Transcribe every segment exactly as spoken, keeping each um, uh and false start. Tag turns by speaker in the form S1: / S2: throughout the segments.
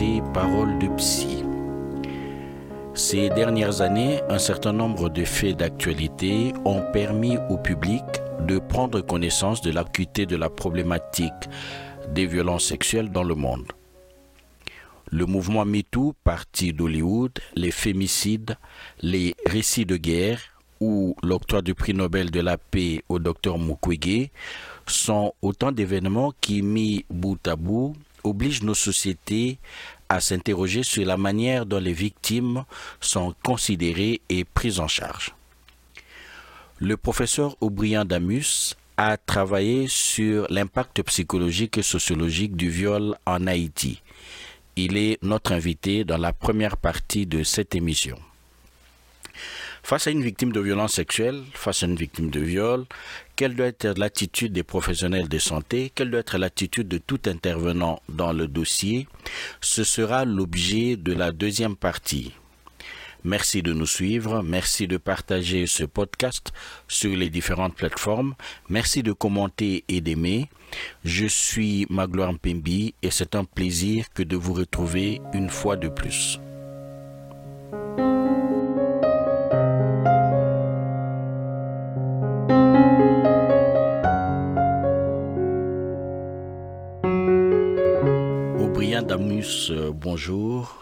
S1: présenter Parole de Psy. Ces dernières années, un certain nombre de faits d'actualité ont permis au public de prendre connaissance de l'acuité de la problématique des violences sexuelles dans le monde. Le mouvement MeToo, parti d'Hollywood, les fémicides, les récits de guerre ou l'octroi du prix Nobel de la paix au docteur Mukwege sont autant d'événements qui, mis bout à bout, obligent nos sociétés à s'interroger sur la manière dont les victimes sont considérées et prises en charge. Le professeur Aubryan Damus a travaillé sur l'impact psychologique et sociologique du viol en Haïti. Il est notre invité dans la première partie de cette émission. Face à une victime de violence sexuelle, face à une victime de viol, quelle doit être l'attitude des professionnels de santé? Quelle doit être l'attitude de tout intervenant dans le dossier? Ce sera l'objet de la deuxième partie. Merci de nous suivre, merci de partager ce podcast sur les différentes plateformes, merci de commenter et d'aimer. Je suis Magloire Mpembi et c'est un plaisir que de vous retrouver une fois de plus. Aubryan Damus, euh, bonjour.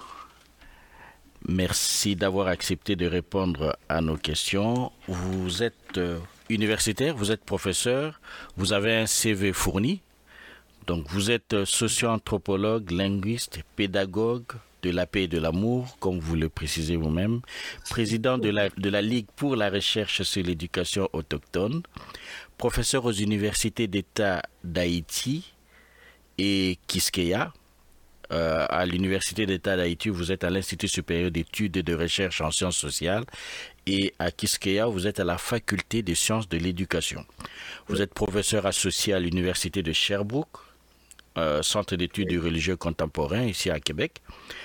S1: Merci d'avoir accepté de répondre à nos questions. Vous êtes euh, universitaire, vous êtes professeur, vous avez un C V fourni. Donc vous êtes socio-anthropologue, linguiste, pédagogue de la paix et de l'amour, comme vous le précisez vous-même, président de la, de la Ligue pour la recherche sur l'éducation autochtone, professeur aux universités d'État d'Haïti et Quisqueya. Euh, à l'Université d'État d'Haïti, vous êtes à l'Institut supérieur d'études et de recherche en sciences sociales et à Quisqueya, vous êtes à la Faculté des sciences de l'éducation. Vous êtes professeur associé à l'Université de Sherbrooke, euh, Centre d'études du religieux contemporain ici à Québec.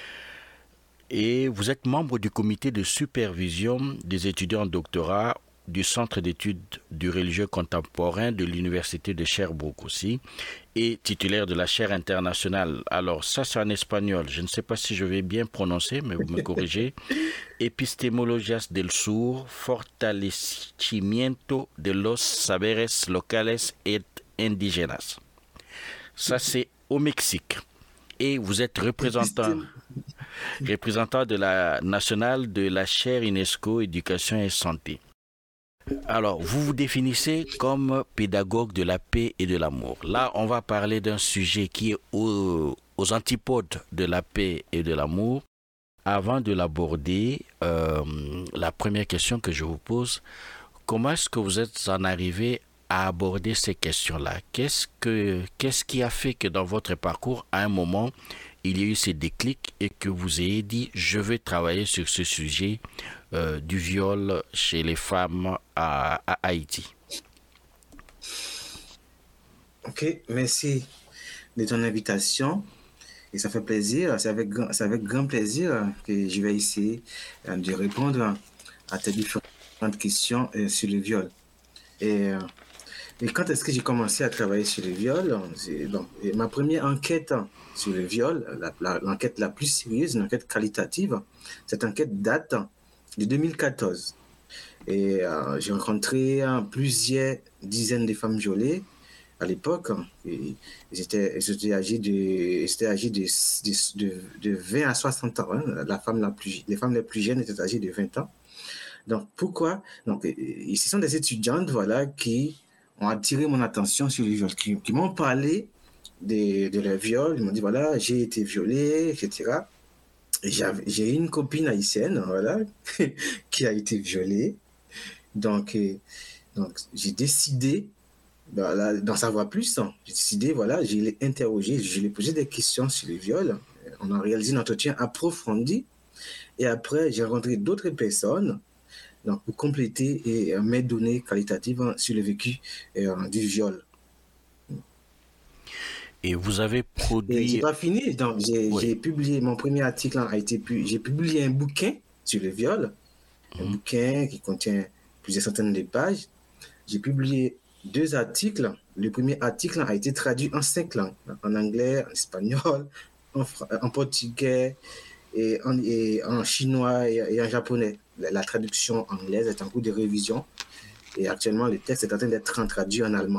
S1: Et vous êtes membre du comité de supervision des étudiants en doctorat du Centre d'études du religieux contemporain de l'Université de Sherbrooke aussi, et titulaire de la chaire internationale. Alors ça c'est en espagnol, je ne sais pas si je vais bien prononcer, mais vous me corrigez. Epistemologias del Sur, fortalecimiento de los saberes locales et indígenas. Ça c'est au Mexique. Et vous êtes représentant, représentant de la nationale de la chaire UNESCO Éducation et Santé. Alors, vous vous définissez comme pédagogue de la paix et de l'amour. Là, on va parler d'un sujet qui est aux, aux antipodes de la paix et de l'amour. Avant de l'aborder, euh, la première question que je vous pose, comment est-ce que vous êtes en arrivé à aborder ces questions-là? Qu'est-ce que, qu'est-ce qui a fait que dans votre parcours, à un moment, il y a eu ces déclics et que vous ayez dit, je vais travailler sur ce sujet euh, du viol chez les femmes à, à Haïti?
S2: Ok, merci de ton invitation. Et ça fait plaisir, c'est avec, c'est avec grand plaisir que je vais essayer de répondre à tes différentes questions sur le viol. Et, et quand est-ce que j'ai commencé à travailler sur le viol? Donc, ma première enquête sur le viol, la, la, l'enquête la plus sérieuse, une enquête qualitative, cette enquête date de deux mille quatorze. Et euh, j'ai rencontré euh, plusieurs dizaines de femmes violées à l'époque. Et elles étaient, elles étaient âgées, de, elles étaient âgées de, de, de, de vingt à soixante ans. Hein. La femme la plus, les femmes les plus jeunes étaient âgées de vingt ans. Donc, pourquoi? Donc, et ce sont des étudiantes voilà, qui ont attiré mon attention sur les viols, qui, qui m'ont parlé de, de leur viol. Ils m'ont dit, voilà, j'ai été violée, et cetera. Et j'avais, j'ai une copine haïtienne, voilà, qui a été violée. Donc, euh, donc j'ai décidé voilà, d'en savoir plus. Hein. J'ai décidé, voilà, je l'ai interrogé, je lui ai posé des questions sur le viol. On a réalisé un entretien approfondi. Et après, j'ai rencontré d'autres personnes donc, pour compléter et, euh, mes données qualitatives hein, sur le vécu euh, du viol.
S1: Et vous avez produit...
S2: J'ai pas fini, donc j'ai, oui. j'ai publié, mon premier article a été, j'ai publié un bouquin sur le viol, mmh. un bouquin qui contient plusieurs centaines de pages. J'ai publié deux articles. Le premier article a été traduit en cinq langues, en anglais, en espagnol, en, en portugais et en, et en chinois et, et en japonais. La, la traduction anglaise est en cours de révision et actuellement le texte est en train d'être traduit en allemand.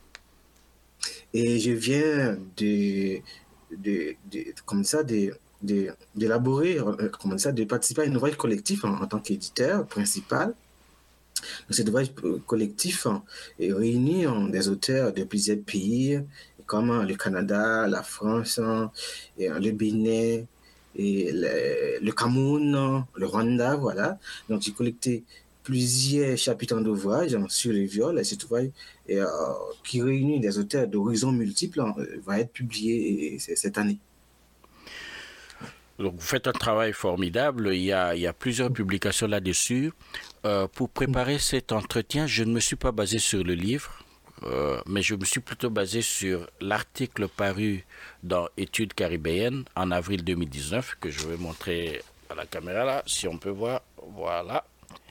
S2: Et je viens de, de, de comme ça, de, de, d'élaborer, comme ça, de participer à un ouvrage collectif en, en tant qu'éditeur principal. Cet ouvrage collectif réunit des auteurs de plusieurs pays, comme le Canada, la France, le Bénin, et le, le Cameroun, le Rwanda, voilà. Donc, j'ai collecté plusieurs chapitres d'ouvrage sur le viol. Et cet ouvrage, et, euh, qui réunit des auteurs d'horizons multiples, va être publié cette année.
S1: Donc, vous faites un travail formidable. Il y a, il y a plusieurs publications là-dessus. Euh, pour préparer cet entretien, je ne me suis pas basé sur le livre, euh, mais je me suis plutôt basé sur l'article paru dans Études caribéennes en avril deux mille dix-neuf, que je vais montrer à la caméra là, si on peut voir. Voilà.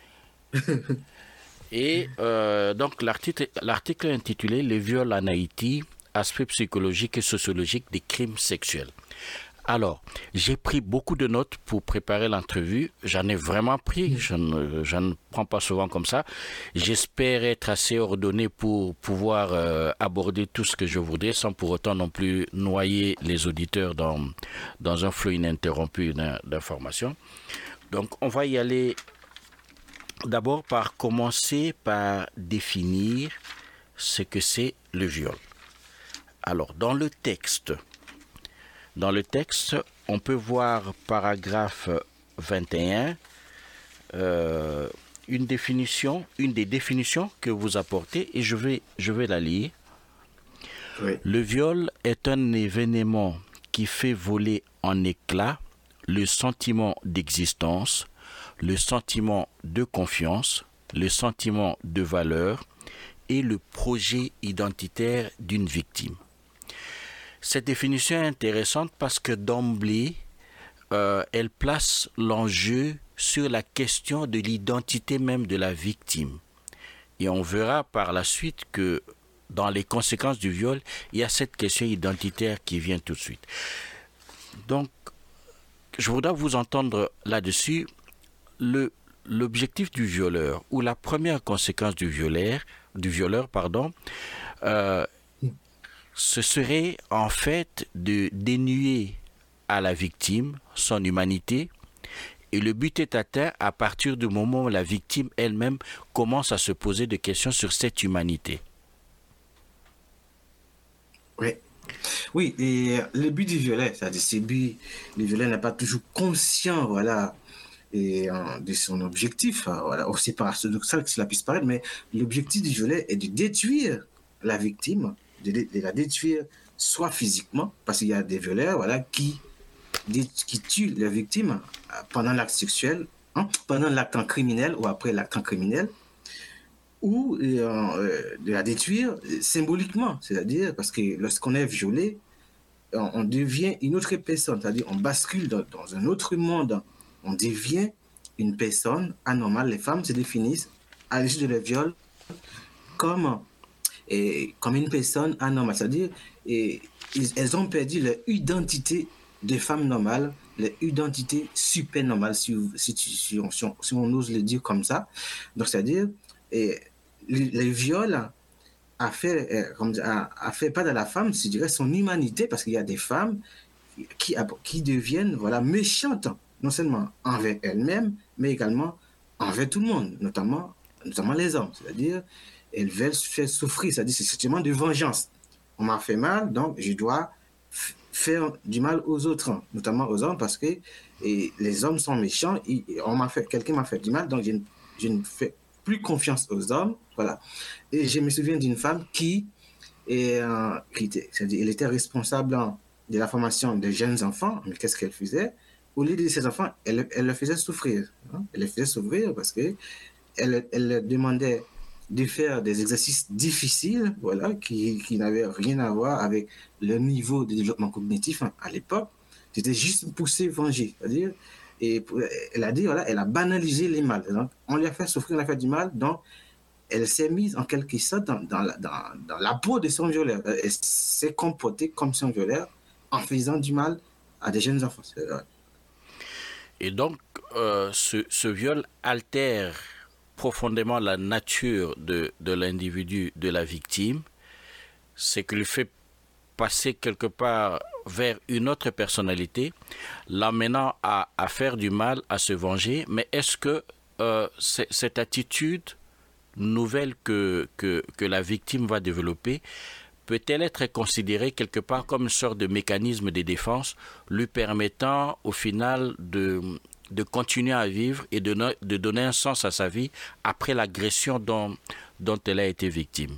S1: Et euh, donc, l'article, l'article est intitulé « Les viols en Haïti, aspects psychologiques et sociologiques des crimes sexuels ». Alors, j'ai pris beaucoup de notes pour préparer l'entrevue. J'en ai vraiment pris. Je ne, je ne prends pas souvent comme ça. J'espère être assez ordonné pour pouvoir euh, aborder tout ce que je voudrais sans pour autant non plus noyer les auditeurs dans, dans un flot ininterrompu d'informations. Donc, on va y aller d'abord par commencer par définir ce que c'est le viol. Alors, dans le texte... Dans le texte, on peut voir paragraphe vingt et un, euh, une définition, une des définitions que vous apportez, et je vais, je vais la lire. Oui. Le viol est un événement qui fait voler en éclats le sentiment d'existence, le sentiment de confiance, le sentiment de valeur et le projet identitaire d'une victime. Cette définition est intéressante parce que d'emblée, euh, elle place l'enjeu sur la question de l'identité même de la victime. Et on verra par la suite que dans les conséquences du viol, il y a cette question identitaire qui vient tout de suite. Donc, je voudrais vous entendre là-dessus. Le, l'objectif du violeur, ou la première conséquence du violeur, du violeur, pardon, euh, ce serait en fait de dénuer à la victime son humanité, et le but est atteint à partir du moment où la victime elle-même commence à se poser des questions sur cette humanité.
S2: Oui, oui, et le but du violet, c'est-à-dire c'est but, le violet n'est pas toujours conscient, voilà, et, euh, de son objectif, euh, voilà, c'est paradoxal que cela puisse paraître, mais l'objectif du violet est de détruire la victime, de, de la détruire soit physiquement, parce qu'il y a des violeurs, voilà, qui, qui tuent la victime pendant l'acte sexuel, hein, pendant l'acte criminel ou après l'acte criminel, ou euh, de la détruire symboliquement, c'est-à-dire parce que lorsqu'on est violé, on, on devient une autre personne, c'est-à-dire on bascule dans, dans un autre monde, on devient une personne anormale. Les femmes se définissent à l'issue de leur viol comme Et comme une personne anormale, c'est-à-dire et, elles ont perdu leur identité de femme normale, leur identité super normale, si, si, si, on, si, on, si on ose le dire comme ça. Donc, c'est-à-dire, et, les, les viols a fait, a, a fait pas de la femme, je dirais, son humanité, parce qu'il y a des femmes qui, qui deviennent voilà, méchantes, non seulement envers elles-mêmes, mais également envers tout le monde, notamment, notamment les hommes, c'est-à-dire elles veulent faire souffrir, c'est-à-dire c'est sentiment de vengeance. On m'a fait mal, donc je dois f- faire du mal aux autres, notamment aux hommes, parce que et les hommes sont méchants, et, et on m'a fait, quelqu'un m'a fait du mal, donc je, je ne fais plus confiance aux hommes, voilà. Et je me souviens d'une femme qui, est, euh, qui était, c'est-à-dire elle était responsable de la formation de jeunes enfants, mais qu'est-ce qu'elle faisait? Au lieu de ces enfants, elle, elle les faisait souffrir, hein? Elle les faisait souffrir parce que elle, elle leur demandait de faire des exercices difficiles, voilà, qui, qui n'avaient rien à voir avec le niveau de développement cognitif hein, à l'époque. C'était juste pour se venger. C'est-à-dire, et pour, elle a dit, voilà, elle a banalisé les mal. Donc, on lui a fait souffrir, on lui a fait du mal, donc elle s'est mise en quelque sorte dans, dans, la, dans, dans la peau de son violeur. Elle s'est comportée comme son violeur en faisant du mal à des jeunes enfants.
S1: Et donc, euh, ce, ce viol altère profondément la nature de, de l'individu, de la victime. C'est qu'il fait passer quelque part vers une autre personnalité, l'amenant à, à faire du mal, à se venger. Mais est-ce que euh, c'est, cette attitude nouvelle que, que, que la victime va développer peut-elle être considérée quelque part comme une sorte de mécanisme de défense lui permettant au final de, de continuer à vivre et de, de donner un sens à sa vie après l'agression dont, dont elle a été victime?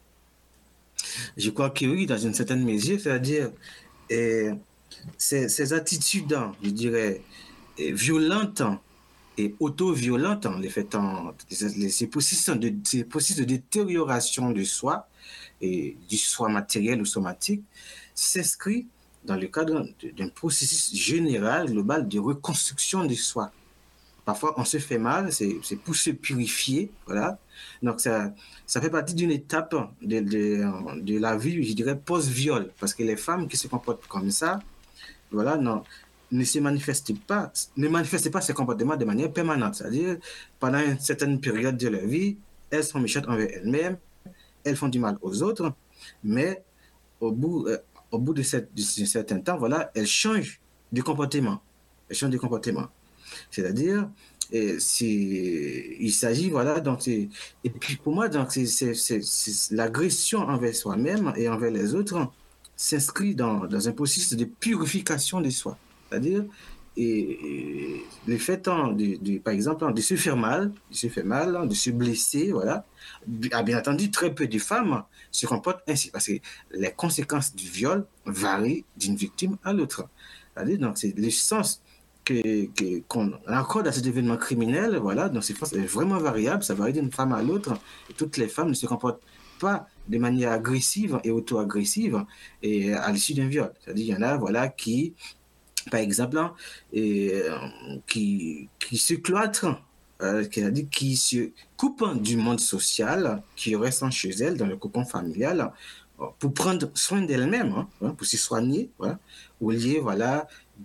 S2: Je crois que oui, dans une certaine mesure, c'est-à-dire eh, ces, ces attitudes, je dirais, eh, violentes et auto-violentes, les fait en, ces processus de, ces processus de détérioration de soi, et du soi matériel ou somatique, s'inscrit dans le cadre d'un processus général, global de reconstruction de soi. Parfois, on se fait mal, c'est, c'est pour se purifier, voilà. Donc, ça, ça fait partie d'une étape de, de, de la vie, je dirais, post-viol, parce que les femmes qui se comportent comme ça, voilà, non, ne se manifestent pas, ne manifestent pas ces comportements de manière permanente, c'est-à-dire, pendant une certaine période de leur vie, elles sont méchantes envers elles-mêmes, elles font du mal aux autres, mais au bout, euh, au bout de, cette, de ce certain temps, voilà, elles changent de comportement. Elles changent de comportement. C'est-à-dire, et c'est, il s'agit, voilà, donc c'est, et puis pour moi, donc c'est, c'est, c'est, c'est l'agression envers soi-même et envers les autres s'inscrit dans, dans un processus de purification de soi. C'est-à-dire, et, et le fait, de, de, par exemple, de se faire mal, de se faire mal, de se blesser, voilà. Ah, bien entendu, très peu de femmes se comportent ainsi parce que les conséquences du viol varient d'une victime à l'autre. C'est-à-dire, donc, c'est le sens que, que, qu'on accorde à cet événement criminel, voilà, donc c'est vraiment variable, ça varie d'une femme à l'autre. Et toutes les femmes ne se comportent pas de manière agressive et auto-agressive et à l'issue d'un viol. C'est-à-dire, il y en a, voilà, qui, par exemple, et, euh, qui, qui se cloîtrent, euh, qui, a dit, qui se coupent du monde social, qui restent chez elles, dans le cocon familial, pour prendre soin d'elles-mêmes, hein, pour se soigner, voilà, au lieu, voilà,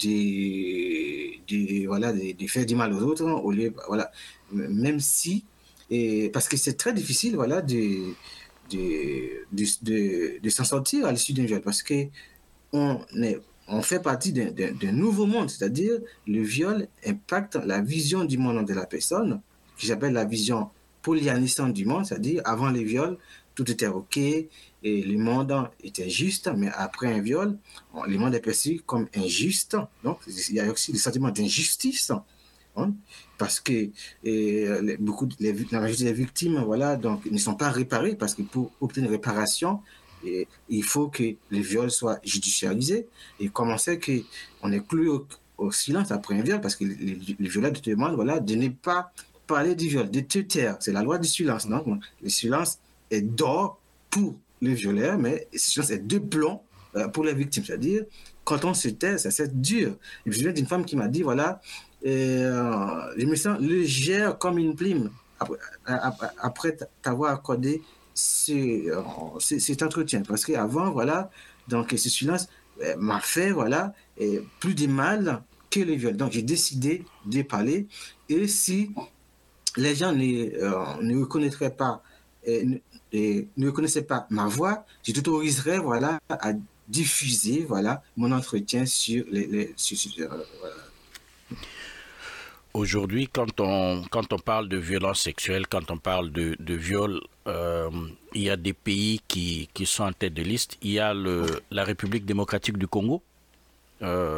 S2: de, de, voilà, de, de faire du mal aux autres, au lieu, voilà, même si, et, parce que c'est très difficile, voilà, de, de, de, de, de s'en sortir à l'issue d'un viol, parce que on est on fait partie d'un, d'un, d'un nouveau monde, c'est-à-dire le viol impacte la vision du monde de la personne, qui j'appelle la vision polyanisante du monde, c'est-à-dire avant le viol, tout était OK, et le monde était juste, mais après un viol, le monde est perçu comme injuste, donc il y a aussi le sentiment d'injustice, hein, parce que et, les, beaucoup, les, la majorité des victimes, voilà, donc, ne sont pas réparées, parce que pour obtenir une réparation, et il faut que le viol soit judiciarisé. Et comme on sait qu'on est cloué au, au silence après un viol, parce que les, les violeurs te demandent, voilà, de ne pas parler du viol, de te taire. C'est la loi du silence. Non? Le silence est d'or pour le violeur, mais le silence est de plomb euh, pour les victimes. C'est-à-dire, quand on se tait, ça c'est dur. Et je me souviens d'une femme qui m'a dit, voilà, euh, je me sens légère comme une plume après, après t'avoir accordé C'est, c'est, cet entretien, parce qu'avant, voilà, donc ce silence euh, m'a fait, voilà, et plus de mal que le viol. Donc j'ai décidé de parler, et si les gens ne, euh, ne reconnaîtraient pas, et, et, ne reconnaissaient pas ma voix, je t'autoriserais, voilà, à diffuser, voilà, mon entretien sur les, les sur, sur, euh, voilà.
S1: Aujourd'hui, quand on, quand on parle de violence sexuelle, quand on parle de, de viol, euh, il y a des pays qui, qui sont en tête de liste. Il y a le, la République démocratique du Congo, euh,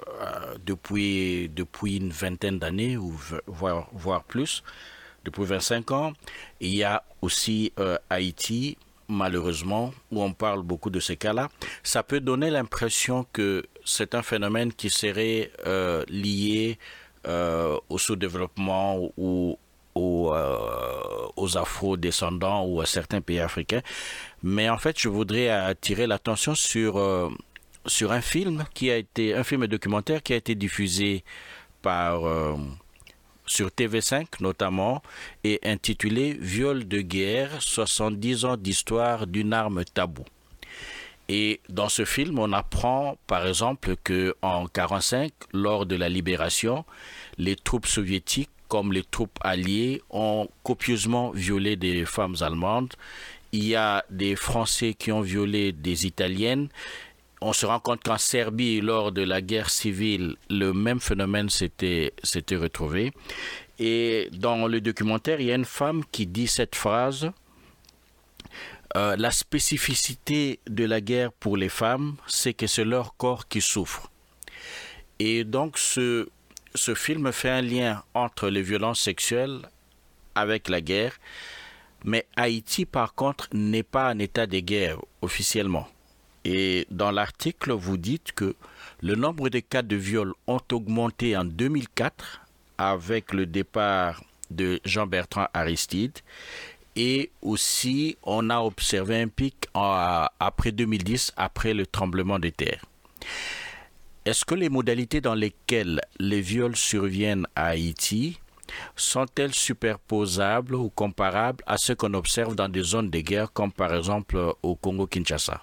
S1: depuis, depuis une vingtaine d'années, ou voire, voire plus, depuis vingt-cinq ans. Il y a aussi euh, Haïti, malheureusement, où on parle beaucoup de ces cas-là. Ça peut donner l'impression que c'est un phénomène qui serait euh, lié Euh, au sous-développement ou aux, euh, aux afro-descendants ou à certains pays africains. Mais en fait, je voudrais attirer l'attention sur, euh, sur un film qui a été, un film documentaire qui a été diffusé par, euh, sur T V cinq notamment, et intitulé « Viol de guerre, soixante-dix ans d'histoire d'une arme taboue ». Et dans ce film, on apprend par exemple qu'en mille neuf cent quarante-cinq, lors de la libération, les troupes soviétiques comme les troupes alliées ont copieusement violé des femmes allemandes. Il y a des Français qui ont violé des Italiennes. On se rend compte qu'en Serbie, lors de la guerre civile, le même phénomène s'était, s'était retrouvé. Et dans le documentaire, il y a une femme qui dit cette phrase euh, « La spécificité de la guerre pour les femmes, c'est que c'est leur corps qui souffre. » Et donc, ce, ce film fait un lien entre les violences sexuelles avec la guerre. Mais Haïti, par contre, n'est pas en état de guerre officiellement. Et dans l'article, vous dites que le nombre de cas de viol ont augmenté en deux mille quatre avec le départ de Jean-Bertrand Aristide. Et aussi, on a observé un pic en, après deux mille dix, après le tremblement de terre. Est-ce que les modalités dans lesquelles les viols surviennent à Haïti sont-elles superposables ou comparables à ce qu'on observe dans des zones de guerre, comme par exemple au Congo-Kinshasa?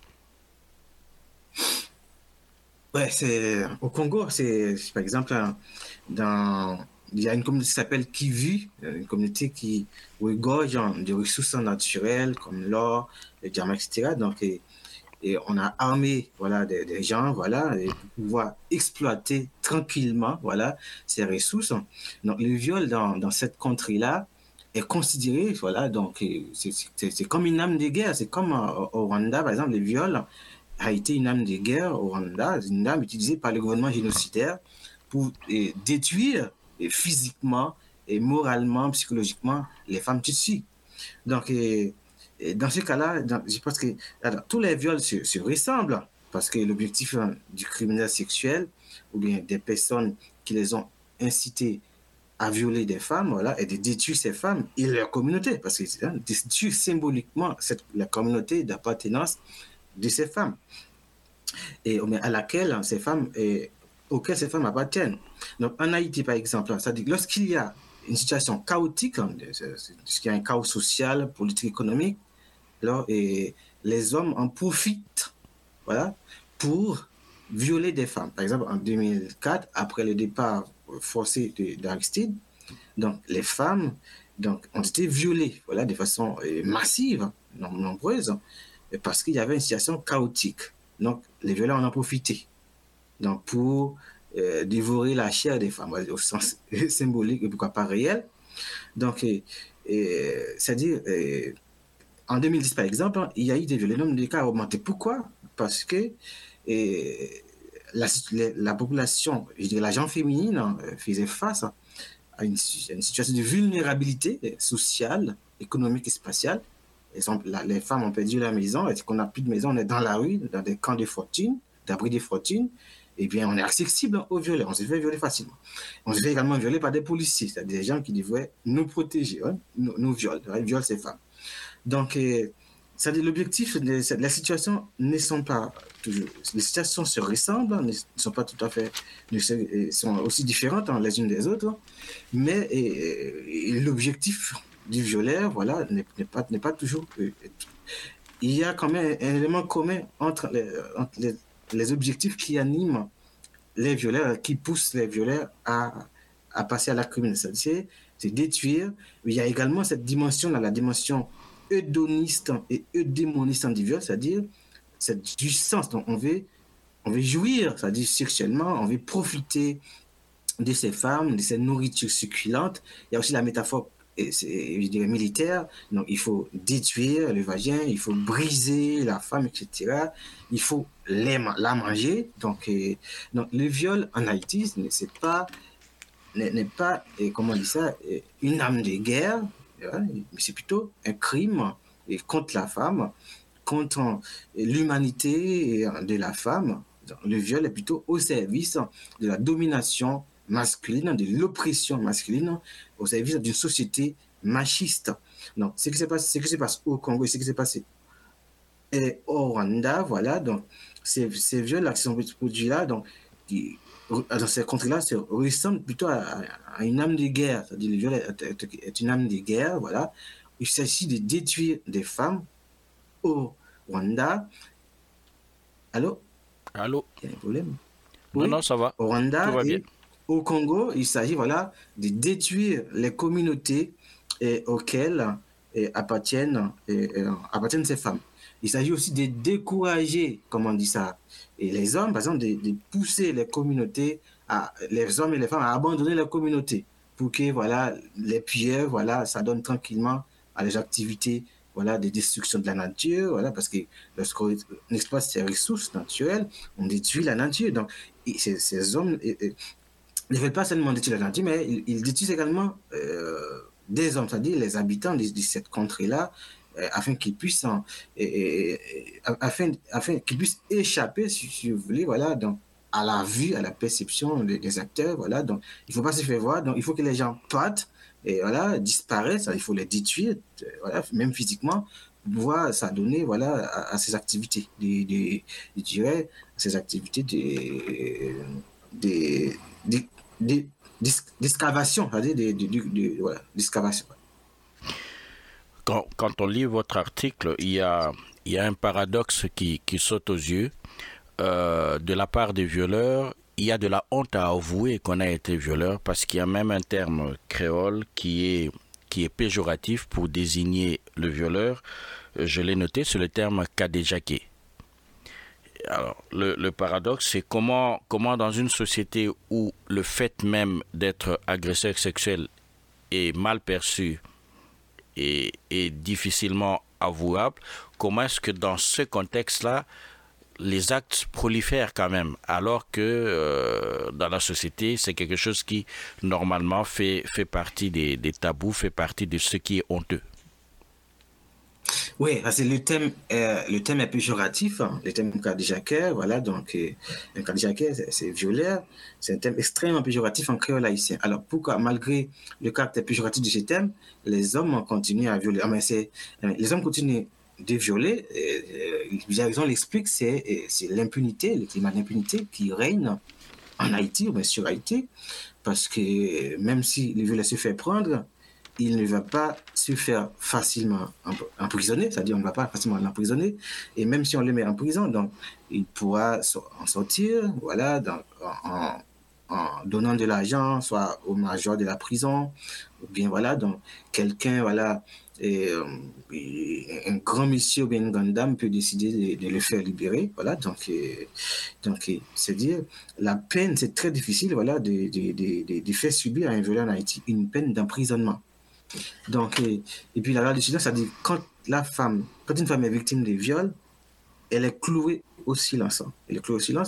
S2: Ouais, c'est au Congo, c'est par exemple dans il y a une communauté qui s'appelle Kivu, une communauté qui regorge de ressources naturelles comme l'or, le diamant, et cetera. Donc et, et on a armé voilà des, des gens voilà et pour pouvoir exploiter tranquillement voilà ces ressources. Donc le viol dans dans cette contrée-là est considéré voilà donc c'est c'est c'est comme une arme de guerre. C'est comme au, au Rwanda par exemple, le viol a été une arme de guerre au Rwanda, une arme utilisée par le gouvernement génocidaire pour et, détruire et physiquement et moralement, psychologiquement les femmes tutsis. Donc et, et dans ce cas-là, dans, je pense que alors, tous les viols se, se ressemblent parce que l'objectif hein, du criminel sexuel ou bien des personnes qui les ont incités à violer des femmes, voilà, et de détruire ces femmes et leur communauté, parce que c'est hein, détruire symboliquement cette, la communauté d'appartenance de ces femmes et à laquelle ces femmes et auxquelles ces femmes appartiennent. Donc en Haïti par exemple, c'est-à-dire lorsqu'il y a une situation chaotique, lorsqu'il y a un chaos social, politique, économique, alors et les hommes en profitent, voilà, pour violer des femmes. Par exemple en deux mille quatre, après le départ forcé d'Aristide, donc les femmes donc ont été violées, voilà, de façon massive, nombreuse. Parce qu'il y avait une situation chaotique. Donc, les violents en ont profité donc, pour euh, dévorer la chair des femmes, au sens symbolique et pourquoi pas réel. Donc, euh, euh, c'est-à-dire, euh, en deux mille dix, par exemple, il y a eu des violents, le nombre de cas a augmenté. Pourquoi? Parce que euh, la, la population, je dirais la gente féminine, euh, faisait face à une, à une situation de vulnérabilité sociale, économique et spatiale. Exemple, la, les femmes ont perdu leur maison, et qu'on n'a plus de maison, on est dans la rue, dans des camps de fortune, d'abri de fortune, et bien on est accessible aux violeurs, on se fait violer facilement. On se fait également violer par des policiers, c'est-à-dire des gens qui devraient nous protéger, hein, nous, nous violent, ils violent ces femmes. Donc, euh, c'est-à-dire l'objectif, de, la situation ne sont pas toujours, les situations se ressemblent, ne sont pas tout à fait, ne sont aussi différentes hein, les unes des autres, mais et, et l'objectif du violeur, voilà, n'est pas, n'est pas toujours... Euh, il y a quand même un élément commun entre les, entre les, les objectifs qui animent les violeurs, qui poussent les violeurs à, à passer à la criminalité, c'est détruire. Mais il y a également cette dimension-là, la dimension eudoniste et eudémoniste du viol, c'est-à-dire cette jouissance dont on veut, on veut jouir, c'est-à-dire sexuellement, on veut profiter de ces femmes, de ces nourritures succulentes. Il y a aussi la métaphore et c'est, je dirais, militaire. Donc, il faut détruire le vagin, il faut briser la femme, et cetera. Il faut les, la manger. Donc, et, donc, le viol en Haïti, c'est pas, n'est, n'est pas, et comment on dit ça, une arme de guerre, mais c'est plutôt un crime contre la femme, contre l'humanité de la femme. Donc, le viol est plutôt au service de la domination masculine, de l'oppression masculine au service d'une société machiste. Donc, ce qui se passe, ce qui se passe au Congo, ce qui s'est passé et au Rwanda, voilà, donc ces, ces viols qui sont produits là, donc qui, dans ces contrées-là, ressemblent plutôt à, à une âme de guerre. C'est-à-dire le viol est, est, est une âme de guerre, voilà. Il s'agit de détruire des femmes au Rwanda Allô?
S1: Allô?
S2: Il y a un problème?
S1: Non,
S2: Oui,
S1: non, ça va.
S2: au
S1: Tout
S2: Rwanda
S1: va bien.
S2: et au Congo, il s'agit voilà, de détruire les communautés eh, auxquelles eh, appartiennent, eh, eh, appartiennent ces femmes. Il s'agit aussi de décourager, comment on dit ça, et les hommes, par exemple, de, de pousser les communautés, à, les hommes et les femmes à abandonner les communautés pour que voilà, les pilleurs, voilà, ça donne tranquillement à les activités voilà, de destruction de la nature, voilà, parce que lorsqu'on exploite ces ressources naturelles, on détruit la nature. Donc, et ces, ces hommes et, et, ne veulent pas seulement détruire la nature, mais ils, ils détruisent également euh, des hommes, c'est-à-dire les habitants de, de cette contrée-là, euh, afin qu'ils puissent, en, et, et, afin, afin qu'ils puissent échapper, si, si vous voulez, voilà, donc, à la vue, à la perception des, des acteurs, voilà. Donc, il ne faut pas se faire voir. Donc, il faut que les gens partent et voilà, disparaissent. Il faut les détruire, voilà, même physiquement, pour pouvoir s'adonner voilà, à, à ces activités, des, des, je dirais, à ces activités des, des, des, des, d'excavation, c'est-à-dire des, des, des, des, voilà, d'excavation.
S1: Quand, quand on lit votre article, il y a, il y a un paradoxe qui, qui saute aux yeux. Euh, de la part des violeurs, il y a de la honte à avouer qu'on a été violeur parce qu'il y a même un terme créole qui est, qui est péjoratif pour désigner le violeur. Je l'ai noté, c'est le terme kadéjaké. Alors, le, le paradoxe, c'est comment, comment dans une société où le fait même d'être agresseur sexuel est mal perçu et, et difficilement avouable, comment est-ce que dans ce contexte-là, les actes prolifèrent quand même, alors que euh, dans la société, c'est quelque chose qui, normalement, fait, fait partie des, des tabous, fait partie de ce qui est honteux.
S2: Oui, parce que le thème, euh, le thème est péjoratif, hein, le thème kadéjaké, voilà, donc euh, un kadéjaké, c'est, c'est violeur, c'est un thème extrêmement péjoratif en créole haïtien. Alors pourquoi, malgré le caractère péjoratif de ce thème, les hommes continuent à violer? Ah, mais c'est, les hommes continuent de violer, euh, la raison l'explique, c'est, c'est l'impunité, le climat d'impunité qui règne en Haïti, ou bien sur Haïti, parce que même si le violeur se fait prendre, il ne va pas se faire facilement emprisonner, c'est-à-dire on ne va pas facilement l'emprisonner, et même si on le met en prison, donc il pourra en sortir, voilà, dans, en, en donnant de l'argent, soit au major de la prison, ou bien voilà, donc quelqu'un, voilà, et, et un grand monsieur ou bien une grande dame peut décider de, de le faire libérer, voilà, donc, et, donc c'est-à-dire la peine, c'est très difficile, voilà, de, de, de, de, de faire subir à un violeur en Haïti une peine d'emprisonnement. Donc, et, et puis la loi du silence, ça dit quand la femme, quand une femme est victime de viol, elle est clouée au silence. Elle est clouée au silence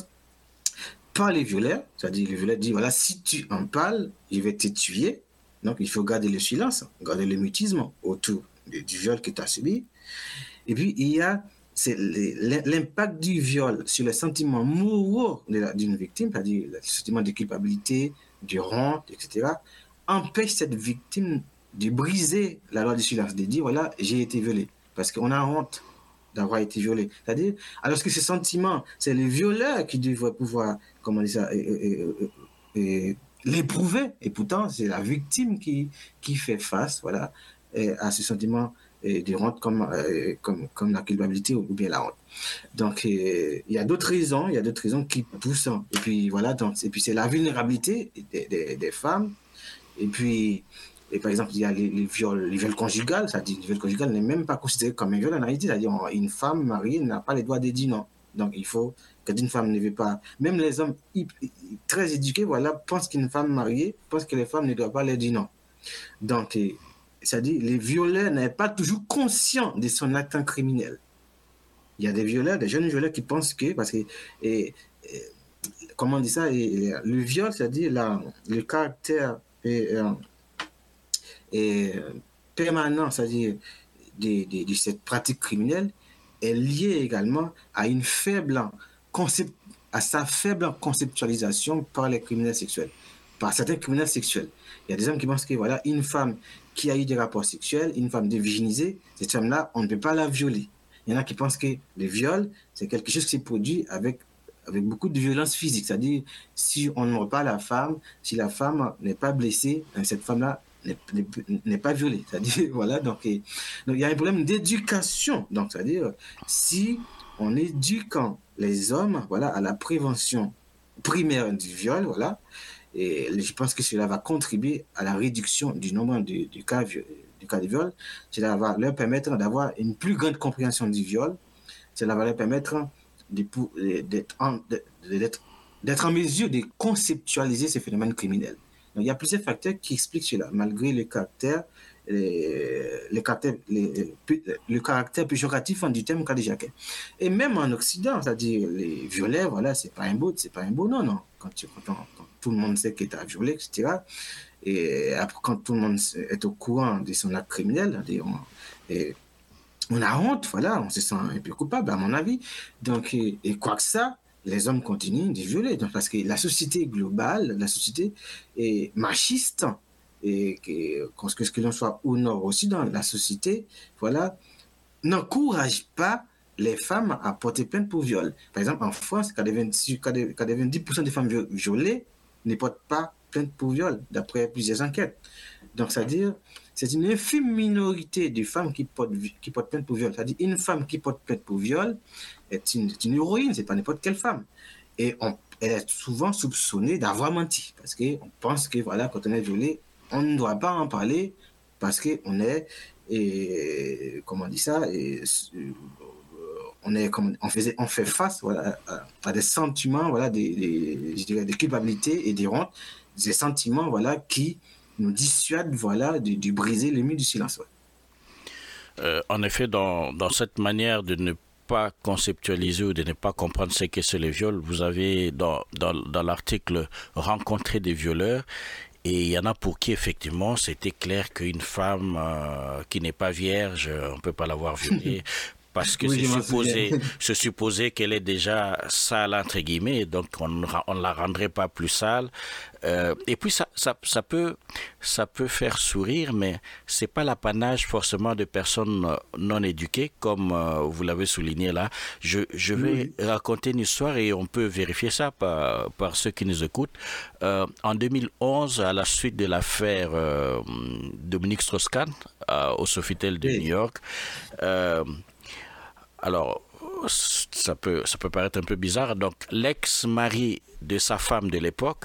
S2: par les violeurs, c'est-à-dire le violeur dit voilà, si tu en parles, je vais te tuer. Donc, il faut garder le silence, garder le mutisme autour du viol que tu as subi. Et puis, il y a c'est l'impact du viol sur les sentiments moraux d'une victime, c'est-à-dire le sentiment de culpabilité, de honte, et cetera, empêche cette victime de briser la loi du silence, de dire voilà, j'ai été violé. Parce qu'on a honte d'avoir été violé. C'est-à-dire, alors que ce sentiment, c'est le violeur qui devrait pouvoir, comment dire ça, et, et, et, et, l'éprouver. Et pourtant, c'est la victime qui, qui fait face voilà, à ce sentiment de honte comme, comme, comme la culpabilité ou bien la honte. Donc, il y a d'autres raisons, il y a d'autres raisons qui poussent. Et puis, voilà, donc, et puis c'est la vulnérabilité des, des, des femmes. Et puis, et par exemple, il y a les, les viols, les viols conjugales, c'est-à-dire le viol conjugal n'est même pas considéré comme un viol en Haïti, c'est-à-dire une femme mariée n'a pas les droits de dire non. Donc il faut qu'une femme ne veut pas. Même les hommes très éduqués, voilà, pensent qu'une femme mariée, pensent que les femmes ne doivent pas leur dire non. Donc, c'est-à-dire les violeurs n'est pas toujours conscient de son acte criminel. Il y a des violeurs, des jeunes violeurs qui pensent que, parce que, et, et, comment on dit ça, et, le viol, c'est-à-dire la, le caractère et, et permanent, c'est-à-dire de, de, de cette pratique criminelle, est lié également à une faible concept, à sa faible conceptualisation par les criminels sexuels, par certains criminels sexuels. Il y a des hommes qui pensent que voilà, une femme qui a eu des rapports sexuels, une femme dévirginisée, cette femme-là, on ne peut pas la violer. Il y en a qui pensent que le viol, c'est quelque chose qui s'est produit avec, avec beaucoup de violence physique. C'est-à-dire, si on ne mord pas la femme, si la femme n'est pas blessée, cette femme-là n'est pas violée. C'est-à-dire, voilà, donc, et, donc il y a un problème d'éducation. Donc, c'est-à-dire, si en éduquant les hommes, voilà, à la prévention primaire du viol, voilà. Et je pense que cela va contribuer à la réduction du nombre de, de cas, du cas de viol. Cela va leur permettre d'avoir une plus grande compréhension du viol. Cela va leur permettre d'être en, d'être, d'être en mesure de conceptualiser ces phénomènes criminels. Donc, il y a plusieurs facteurs qui expliquent cela, malgré le caractère, les, les caractères, les, le caractère péjoratif du terme cas de Jacquet. Et même en Occident, c'est-à-dire les violets, voilà, c'est pas un beau, c'est pas un beau nom, non. Quand, tu, quand, on, quand tout le monde sait que tu as violé, et cetera. Et après, quand tout le monde est au courant de son acte criminel, on, et on a honte, voilà, on se sent un peu coupable, à mon avis. Donc, et, et quoi que ça, les hommes continuent de violer. Donc, parce que la société globale, la société est machiste, et que, que ce que l'on soit au nord aussi dans la société, voilà, n'encourage pas les femmes à porter plainte pour viol. Par exemple, en France, quatre-vingt-dix pour cent des femmes violées ne portent pas plainte pour viol, d'après plusieurs enquêtes. Donc, c'est-à-dire, c'est une infime minorité de femmes qui portent, qui portent plainte pour viol. C'est-à-dire, une femme qui porte plainte pour viol est une, est une héroïne, c'est pas n'importe quelle femme. Et on, elle est souvent soupçonnée d'avoir menti, parce qu'on pense que, voilà, quand on est violé, on ne doit pas en parler, parce qu'on est, et, comment on dit ça, et, on, est, on, faisait, on fait face, voilà, à, à des sentiments, voilà, des, des, je dirais, de culpabilité et des honte, des sentiments, voilà, qui nous dissuadent, voilà, de, de briser le mur du silence. Ouais.
S1: Euh, en effet, dans, dans cette manière de ne pas conceptualiser ou de ne pas comprendre ce que c'est le viol, vous avez dans, dans, dans l'article rencontré des violeurs, et il y en a pour qui effectivement c'était clair qu'une femme euh, qui n'est pas vierge, on ne peut pas l'avoir violée. Parce que oui, c'est supposé, se supposé qu'elle est déjà sale, entre guillemets, donc on ne la rendrait pas plus sale. Euh, et puis ça, ça, ça, peut, ça peut faire sourire, mais ce n'est pas l'apanage forcément de personnes non éduquées, comme euh, vous l'avez souligné là. Je, je vais oui. raconter une histoire et on peut vérifier ça par, par ceux qui nous écoutent. Euh, en deux mille onze, à la suite de l'affaire euh, Dominique Strauss-Kahn euh, au Sofitel de oui. New York, euh, alors, ça peut, ça peut paraître un peu bizarre. Donc, l'ex-mari de sa femme de l'époque,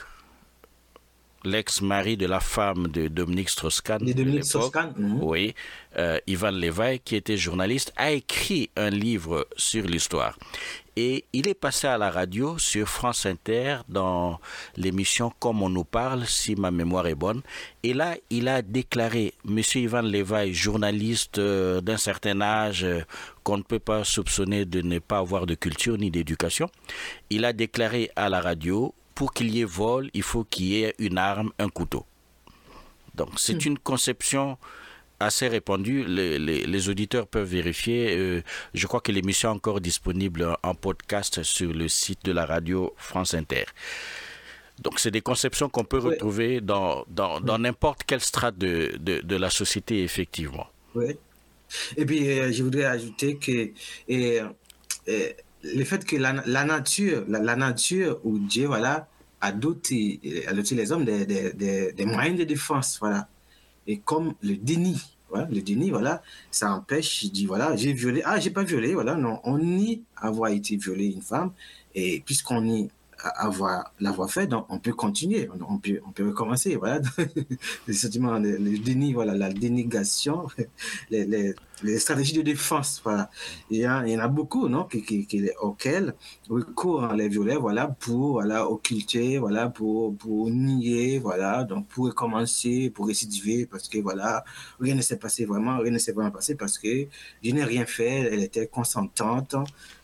S1: l'ex-mari de la femme de Dominique Strauss-Kahn de
S2: Dominique
S1: l'époque,
S2: Strauss-Kahn, mmh.
S1: oui, euh, Ivan Levaï, qui était journaliste, a écrit un livre sur l'histoire. Et il est passé à la radio sur France Inter dans l'émission Comme on nous parle, si ma mémoire est bonne. Et là, il a déclaré, Monsieur Ivan Levaï, journaliste euh, d'un certain âge, euh, qu'on ne peut pas soupçonner de ne pas avoir de culture ni d'éducation, il a déclaré à la radio, pour qu'il y ait vol, il faut qu'il y ait une arme, un couteau. Donc c'est mmh. une conception assez répandue, les, les, les auditeurs peuvent vérifier. Euh, je crois que l'émission est encore disponible en podcast sur le site de la radio France Inter. Donc c'est des conceptions qu'on peut oui. retrouver dans, dans, dans oui. n'importe quelle strate de, de, de la société, effectivement.
S2: Oui. Et puis euh, je voudrais ajouter que et, et, le fait que la, la nature, la, la nature où Dieu voilà, a doté, a doté les hommes des, des, des, des moyens de défense, voilà. Et comme le déni, voilà, le déni, voilà, ça empêche, il dit, voilà, j'ai violé, ah, j'ai pas violé, voilà, non, on nie avoir été violé une femme, et puisqu'on nie avoir, l'avoir fait, donc on peut continuer, on peut, on peut recommencer, voilà, le sentiment, le, le déni, voilà, la dénégation, les, les, les stratégies de défense, voilà, il y, a, il y en a beaucoup, non, qui, qui, qui, auxquelles recourent les violeurs, voilà, pour, voilà, occulter, voilà, pour, pour nier, voilà, donc pour recommencer, pour récidiver, parce que, voilà, rien ne s'est passé vraiment, rien ne s'est vraiment passé parce que je n'ai rien fait, elle était consentante.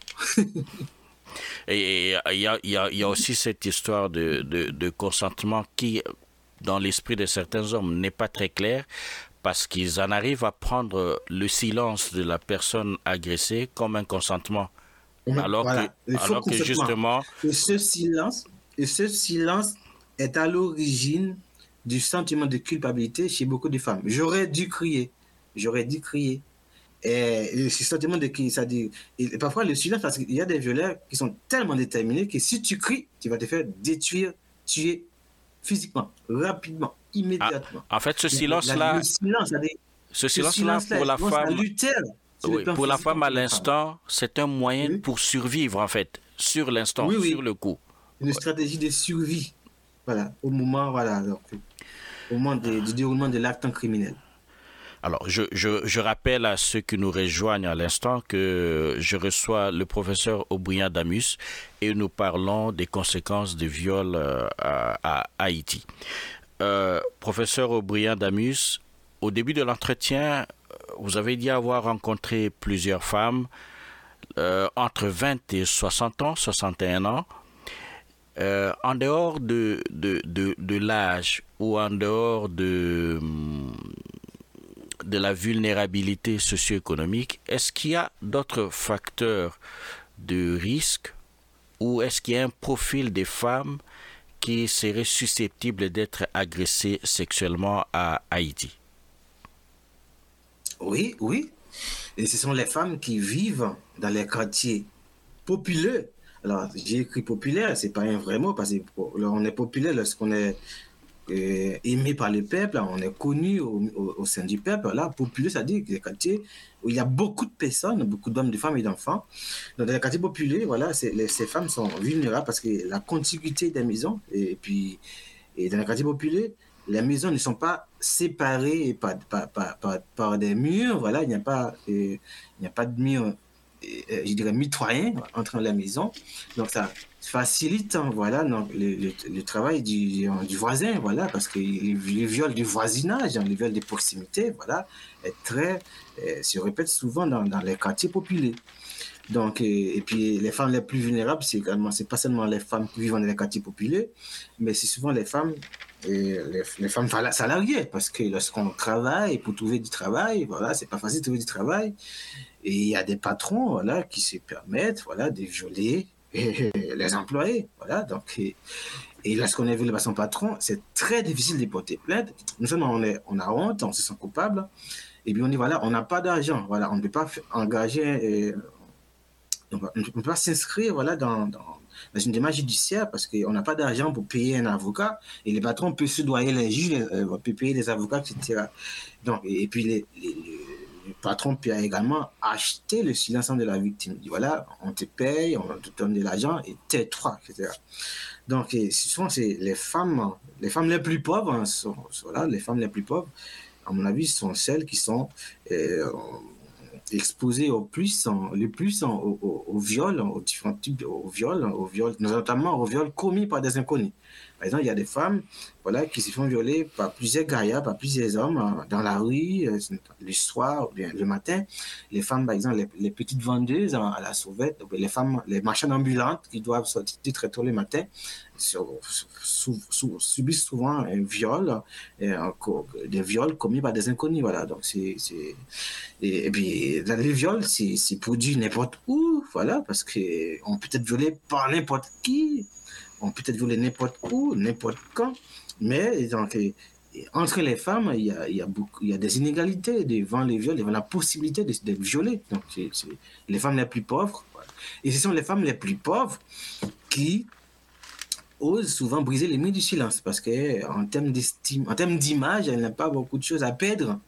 S1: Et il y a, y, a, y a aussi cette histoire de, de, de consentement qui, dans l'esprit de certains hommes, n'est pas très claire parce qu'ils en arrivent à prendre le silence de la personne agressée comme un consentement. Alors
S2: voilà,
S1: que, alors que justement...
S2: Et ce, silence, et ce silence est à l'origine du sentiment de culpabilité chez beaucoup de femmes. J'aurais dû crier, j'aurais dû crier. Et ce sentiment de qui, ça dit, et parfois le silence, parce qu'il y a des violeurs qui sont tellement déterminés que si tu cries, tu vas te faire détruire, tuer physiquement, rapidement, immédiatement.
S1: Ah, en fait, ce silence-là,
S2: le silence,
S1: ce silence-là pour la femme,
S2: Luther, sur le
S1: Oui,
S2: plan
S1: pour la
S2: physique comme
S1: femme à
S2: pour les femmes.
S1: l'instant, c'est un moyen
S2: Oui,
S1: pour survivre en fait, sur l'instant,
S2: oui,
S1: sur
S2: oui.
S1: le coup.
S2: Une stratégie de survie. Voilà, au moment, voilà, donc, au moment de- du déroulement de l'acte criminel.
S1: Alors, je, je, je rappelle à ceux qui nous rejoignent à l'instant que je reçois le professeur Aubrien Damus et nous parlons des conséquences des viols euh, à, à Haïti. Euh, professeur Aubrien Damus, au début de l'entretien, vous avez dit avoir rencontré plusieurs femmes euh, entre vingt et soixante ans, soixante et un ans. Euh, en dehors de, de, de, de l'âge ou en dehors de, de la vulnérabilité socio-économique, est-ce qu'il y a d'autres facteurs de risque ou est-ce qu'il y a un profil des femmes qui seraient susceptibles d'être agressées sexuellement à Haïti?
S2: Oui, oui. Et ce sont les femmes qui vivent dans les quartiers populeux. Alors, j'ai écrit populaire, c'est pas un vrai mot, parce qu'on est populaire lorsqu'on est euh, aimé par le peuple, on est connu au, au, au sein du peuple. Là, populeux, ça dit que les quartiers où il y a beaucoup de personnes, beaucoup d'hommes, de femmes et d'enfants. Dans les quartiers populaires, voilà, les, ces femmes sont vulnérables parce que la contiguïté des maisons, et, et puis et dans les quartiers populaires, les maisons ne sont pas séparées par, par, par, par, par des murs, voilà, il n'y a pas, euh, il n'y a pas de mur, euh, je dirais, mitoyen entre les maisons. Donc, ça facilite, hein, voilà, donc, le, le, le travail du, du voisin, voilà, parce que les, les viols du voisinage, hein, les viols de proximité, voilà, est très, euh, se répète souvent dans, dans les quartiers populaires. Donc, et, et puis les femmes les plus vulnérables, c'est également, c'est pas seulement les femmes qui vivent dans les quartiers populaires, mais c'est souvent les femmes, et les, les femmes salariées, parce que lorsqu'on travaille, pour trouver du travail, voilà, c'est pas facile de trouver du travail, et il y a des patrons, voilà, qui se permettent, voilà, de violer les employés, voilà, donc, et, et lorsqu'on est violé par son patron, c'est très difficile de porter plainte. Nous sommes, on, est, on a honte, on se sent coupable, et puis on dit, voilà, on n'a pas d'argent, voilà, on ne peut pas engager, euh, on ne peut pas s'inscrire, voilà, dans, dans, dans une démarche judiciaire parce qu'on n'a pas d'argent pour payer un avocat et les patrons peuvent soudoyer les juges, euh, peuvent payer les avocats, et cetera. Donc, et, et puis les, les, le patron peut également acheter le silence de la victime. Il dit, voilà, on te paye, on te donne de l'argent et tais-toi, et cetera. Donc, et souvent, c'est les femmes, les femmes les plus pauvres, hein, sont, sont là, les femmes les plus pauvres, à mon avis, sont celles qui sont euh, exposées au plus, en, le plus en, au, au, au viol, aux différents types, au viol, au viol, notamment au viol commis par des inconnus. Par exemple, il y a des femmes, voilà, qui se font violer par plusieurs gaillards, par plusieurs hommes dans la rue, le soir ou bien le matin. Les femmes, par exemple, les, les petites vendeuses à la sauvette, les femmes, les marchands ambulantes qui doivent sortir très tôt le matin, sou, sou, sou, subissent souvent un viol, un, des viols commis par des inconnus. Voilà. Donc, c'est, c'est, et, et puis, les viols, c'est, c'est produit n'importe où, voilà, parce qu'on peut être violé par n'importe qui. On peut être violé n'importe où, n'importe quand, mais donc, et, et entre les femmes, il y, a, il, y a beaucoup, il y a des inégalités devant les viols, devant la possibilité d'être de violées. Donc, c'est, c'est les femmes les plus pauvres. Voilà. Et ce sont les femmes les plus pauvres qui osent souvent briser les murs du silence parce qu'en termes d'estime, en termes d'image, elles n'ont pas beaucoup de choses à perdre.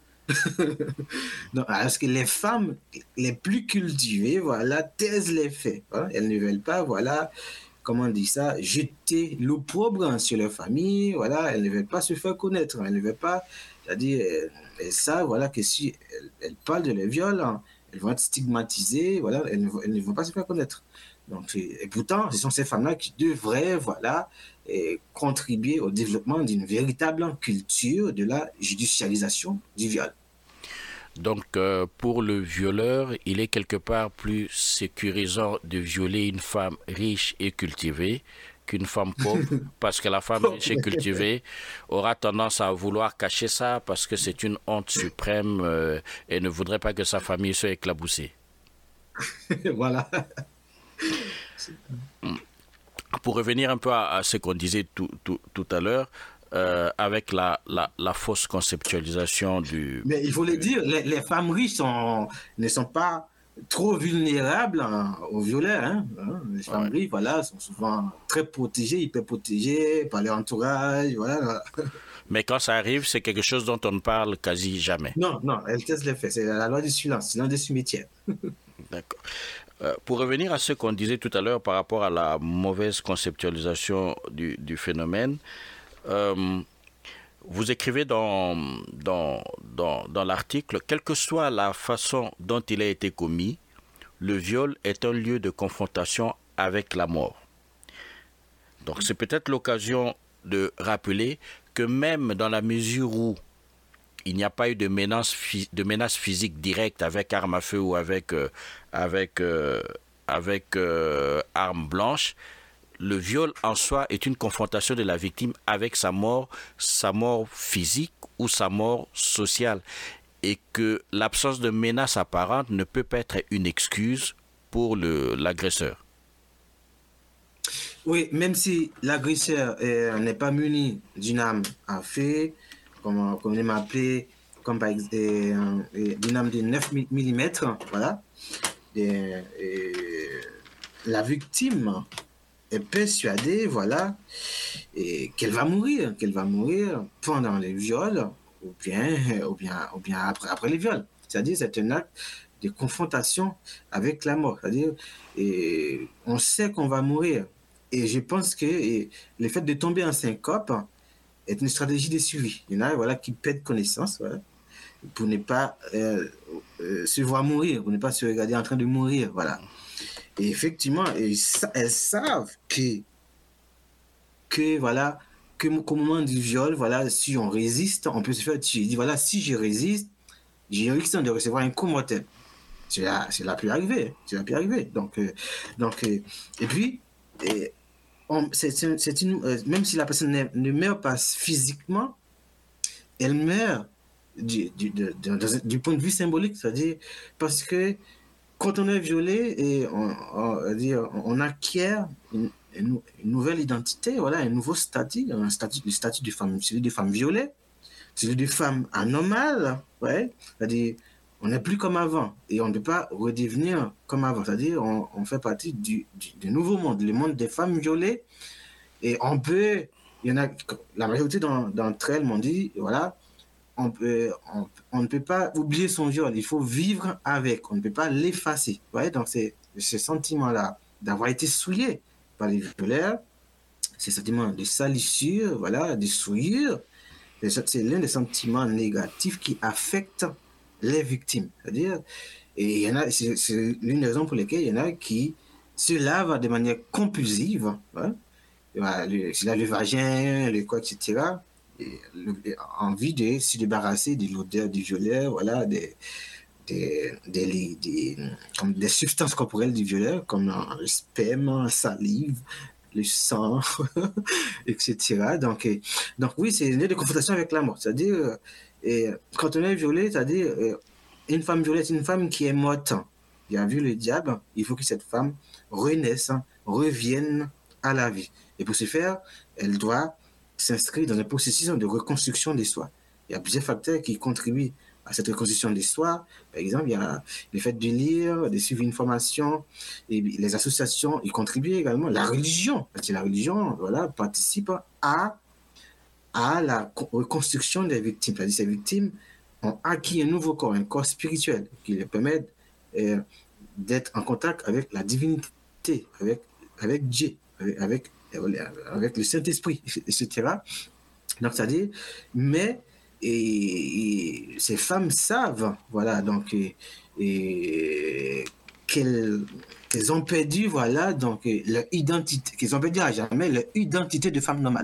S2: Donc, parce que les femmes les plus cultivées, voilà, taisent les faits. Hein. Elles ne veulent pas, voilà, comment on dit ça, jeter l'opprobre sur leur famille, voilà, elles ne veulent pas se faire connaître, elles ne veulent pas, c'est-à-dire, elles, elles savent, voilà, que si elles, elles parlent de leur viol, hein, elles vont être stigmatisées, voilà, elles ne, elles ne vont pas se faire connaître. Donc, et pourtant, ce sont ces femmes-là qui devraient, voilà, et contribuer au développement d'une véritable culture de la judicialisation du viol.
S1: Donc, euh, pour le violeur, il est quelque part plus sécurisant de violer une femme riche et cultivée qu'une femme pauvre, parce que la femme riche et cultivée aura tendance à vouloir cacher ça parce que c'est une honte suprême euh, et ne voudrait pas que sa famille soit éclaboussée.
S2: Voilà.
S1: Pour revenir un peu à, à ce qu'on disait tout, tout, tout à l'heure, Euh, avec la, la, la fausse conceptualisation du...
S2: Mais il faut le dire, les, les femmes riches sont, ne sont pas trop vulnérables hein, aux violeurs. Hein. Les femmes ouais. riches, voilà, sont souvent très protégées, hyper protégées par leur entourage. Voilà.
S1: Mais quand ça arrive, c'est quelque chose dont on ne parle quasi jamais.
S2: Non, non, elle taise les faits. C'est la loi du silence, silence des cimetières.
S1: D'accord. Euh, pour revenir à ce qu'on disait tout à l'heure par rapport à la mauvaise conceptualisation du, du phénomène, euh, vous écrivez dans, dans, dans, dans l'article, quelle que soit la façon dont il a été commis, le viol est un lieu de confrontation avec la mort. Donc c'est peut-être l'occasion de rappeler que même dans la mesure où il n'y a pas eu de menace, de menace physique directe avec arme à feu ou avec, euh, avec, euh, avec euh, arme blanche, le viol en soi est une confrontation de la victime avec sa mort, sa mort physique ou sa mort sociale. Et que l'absence de menace apparente ne peut pas être une excuse pour le, l'agresseur.
S2: Oui, même si l'agresseur n'est pas muni d'une arme à feu, comme, comme on aime appeler, comme par exemple euh, d'une arme de neuf millimètres, voilà, et, et, la victime est persuadée, voilà, et qu'elle va mourir, qu'elle va mourir pendant les viols ou bien, ou bien, ou bien après, après les viols. C'est-à-dire c'est un acte de confrontation avec la mort. C'est-à-dire et on sait qu'on va mourir. Et je pense que et, le fait de tomber en syncope est une stratégie de survie. Il y en a voilà, qui perdent connaissance voilà, pour ne pas euh, euh, se voir mourir, pour ne pas se regarder en train de mourir. Voilà. Et effectivement, et, elles savent que, que voilà, que, qu'au moment du viol, voilà, si on résiste, on peut se faire tuer. Il dit voilà, si je résiste, j'ai un risque de recevoir un coup mortel. C'est là, c'est là pu arriver. C'est là pu arriver. Donc, euh, donc euh, et puis, et, on, c'est, c'est une, euh, même si la personne ne, ne meurt pas physiquement, elle meurt du, du, de, de, de, du point de vue symbolique, c'est-à-dire parce que quand on est violé, et on, on, dire, on acquiert une, une, une nouvelle identité, voilà, un nouveau statut, un statut, le statut de femme, celui de femme violée, celui de femme anormale, ouais, c'est-à-dire on n'est plus comme avant et on ne peut pas redevenir comme avant. C'est-à-dire on, on fait partie du, du, du nouveau monde, le monde des femmes violées. Et on peut, il y en a, la majorité d'entre elles m'ont dit, voilà, on, peut, on, on ne peut pas oublier son viol, il faut vivre avec, on ne peut pas l'effacer. Vous voyez, donc c'est ce sentiment-là d'avoir été souillé par les violeurs, ce sentiment de salissure, voilà, de souillure, c'est l'un des sentiments négatifs qui affectent les victimes. C'est-à-dire, et il y en a, c'est, c'est l'une des raisons pour lesquelles il y en a qui se lavent de manière compulsive, hein, le, c'est là le vagin, le quoi, et cetera. Et le, envie de se débarrasser de l'odeur du violeur, voilà, des, des, des, des, comme des substances corporelles du violeur, comme le sperme, la salive, le sang, et cetera. Donc, et, donc oui, c'est une confrontation avec la mort. C'est-à-dire, et quand on est violé, c'est-à-dire une femme violée, c'est une femme qui est morte. Il a vu le diable, il faut que cette femme renaisse, revienne à la vie. Et pour ce faire, elle doit s'inscrire dans un processus de reconstruction des soi. Il y a plusieurs facteurs qui contribuent à cette reconstruction des soi. Par exemple, il y a le fait de lire, de suivre une formation, et les associations y contribuent également. La religion, parce que la religion, voilà, participe à à la reconstruction des victimes. C'est-à-dire ces victimes ont acquis un nouveau corps, un corps spirituel qui leur permet euh, d'être en contact avec la divinité, avec, avec Dieu, avec, avec, avec le Saint-Esprit, et cetera. Donc, c'est-à-dire, mais et, et ces femmes savent, voilà, donc, et, et, qu'elles, qu'elles ont perdu, voilà, donc, leur identité, qu'elles ont perdu à jamais leur identité de femme normale.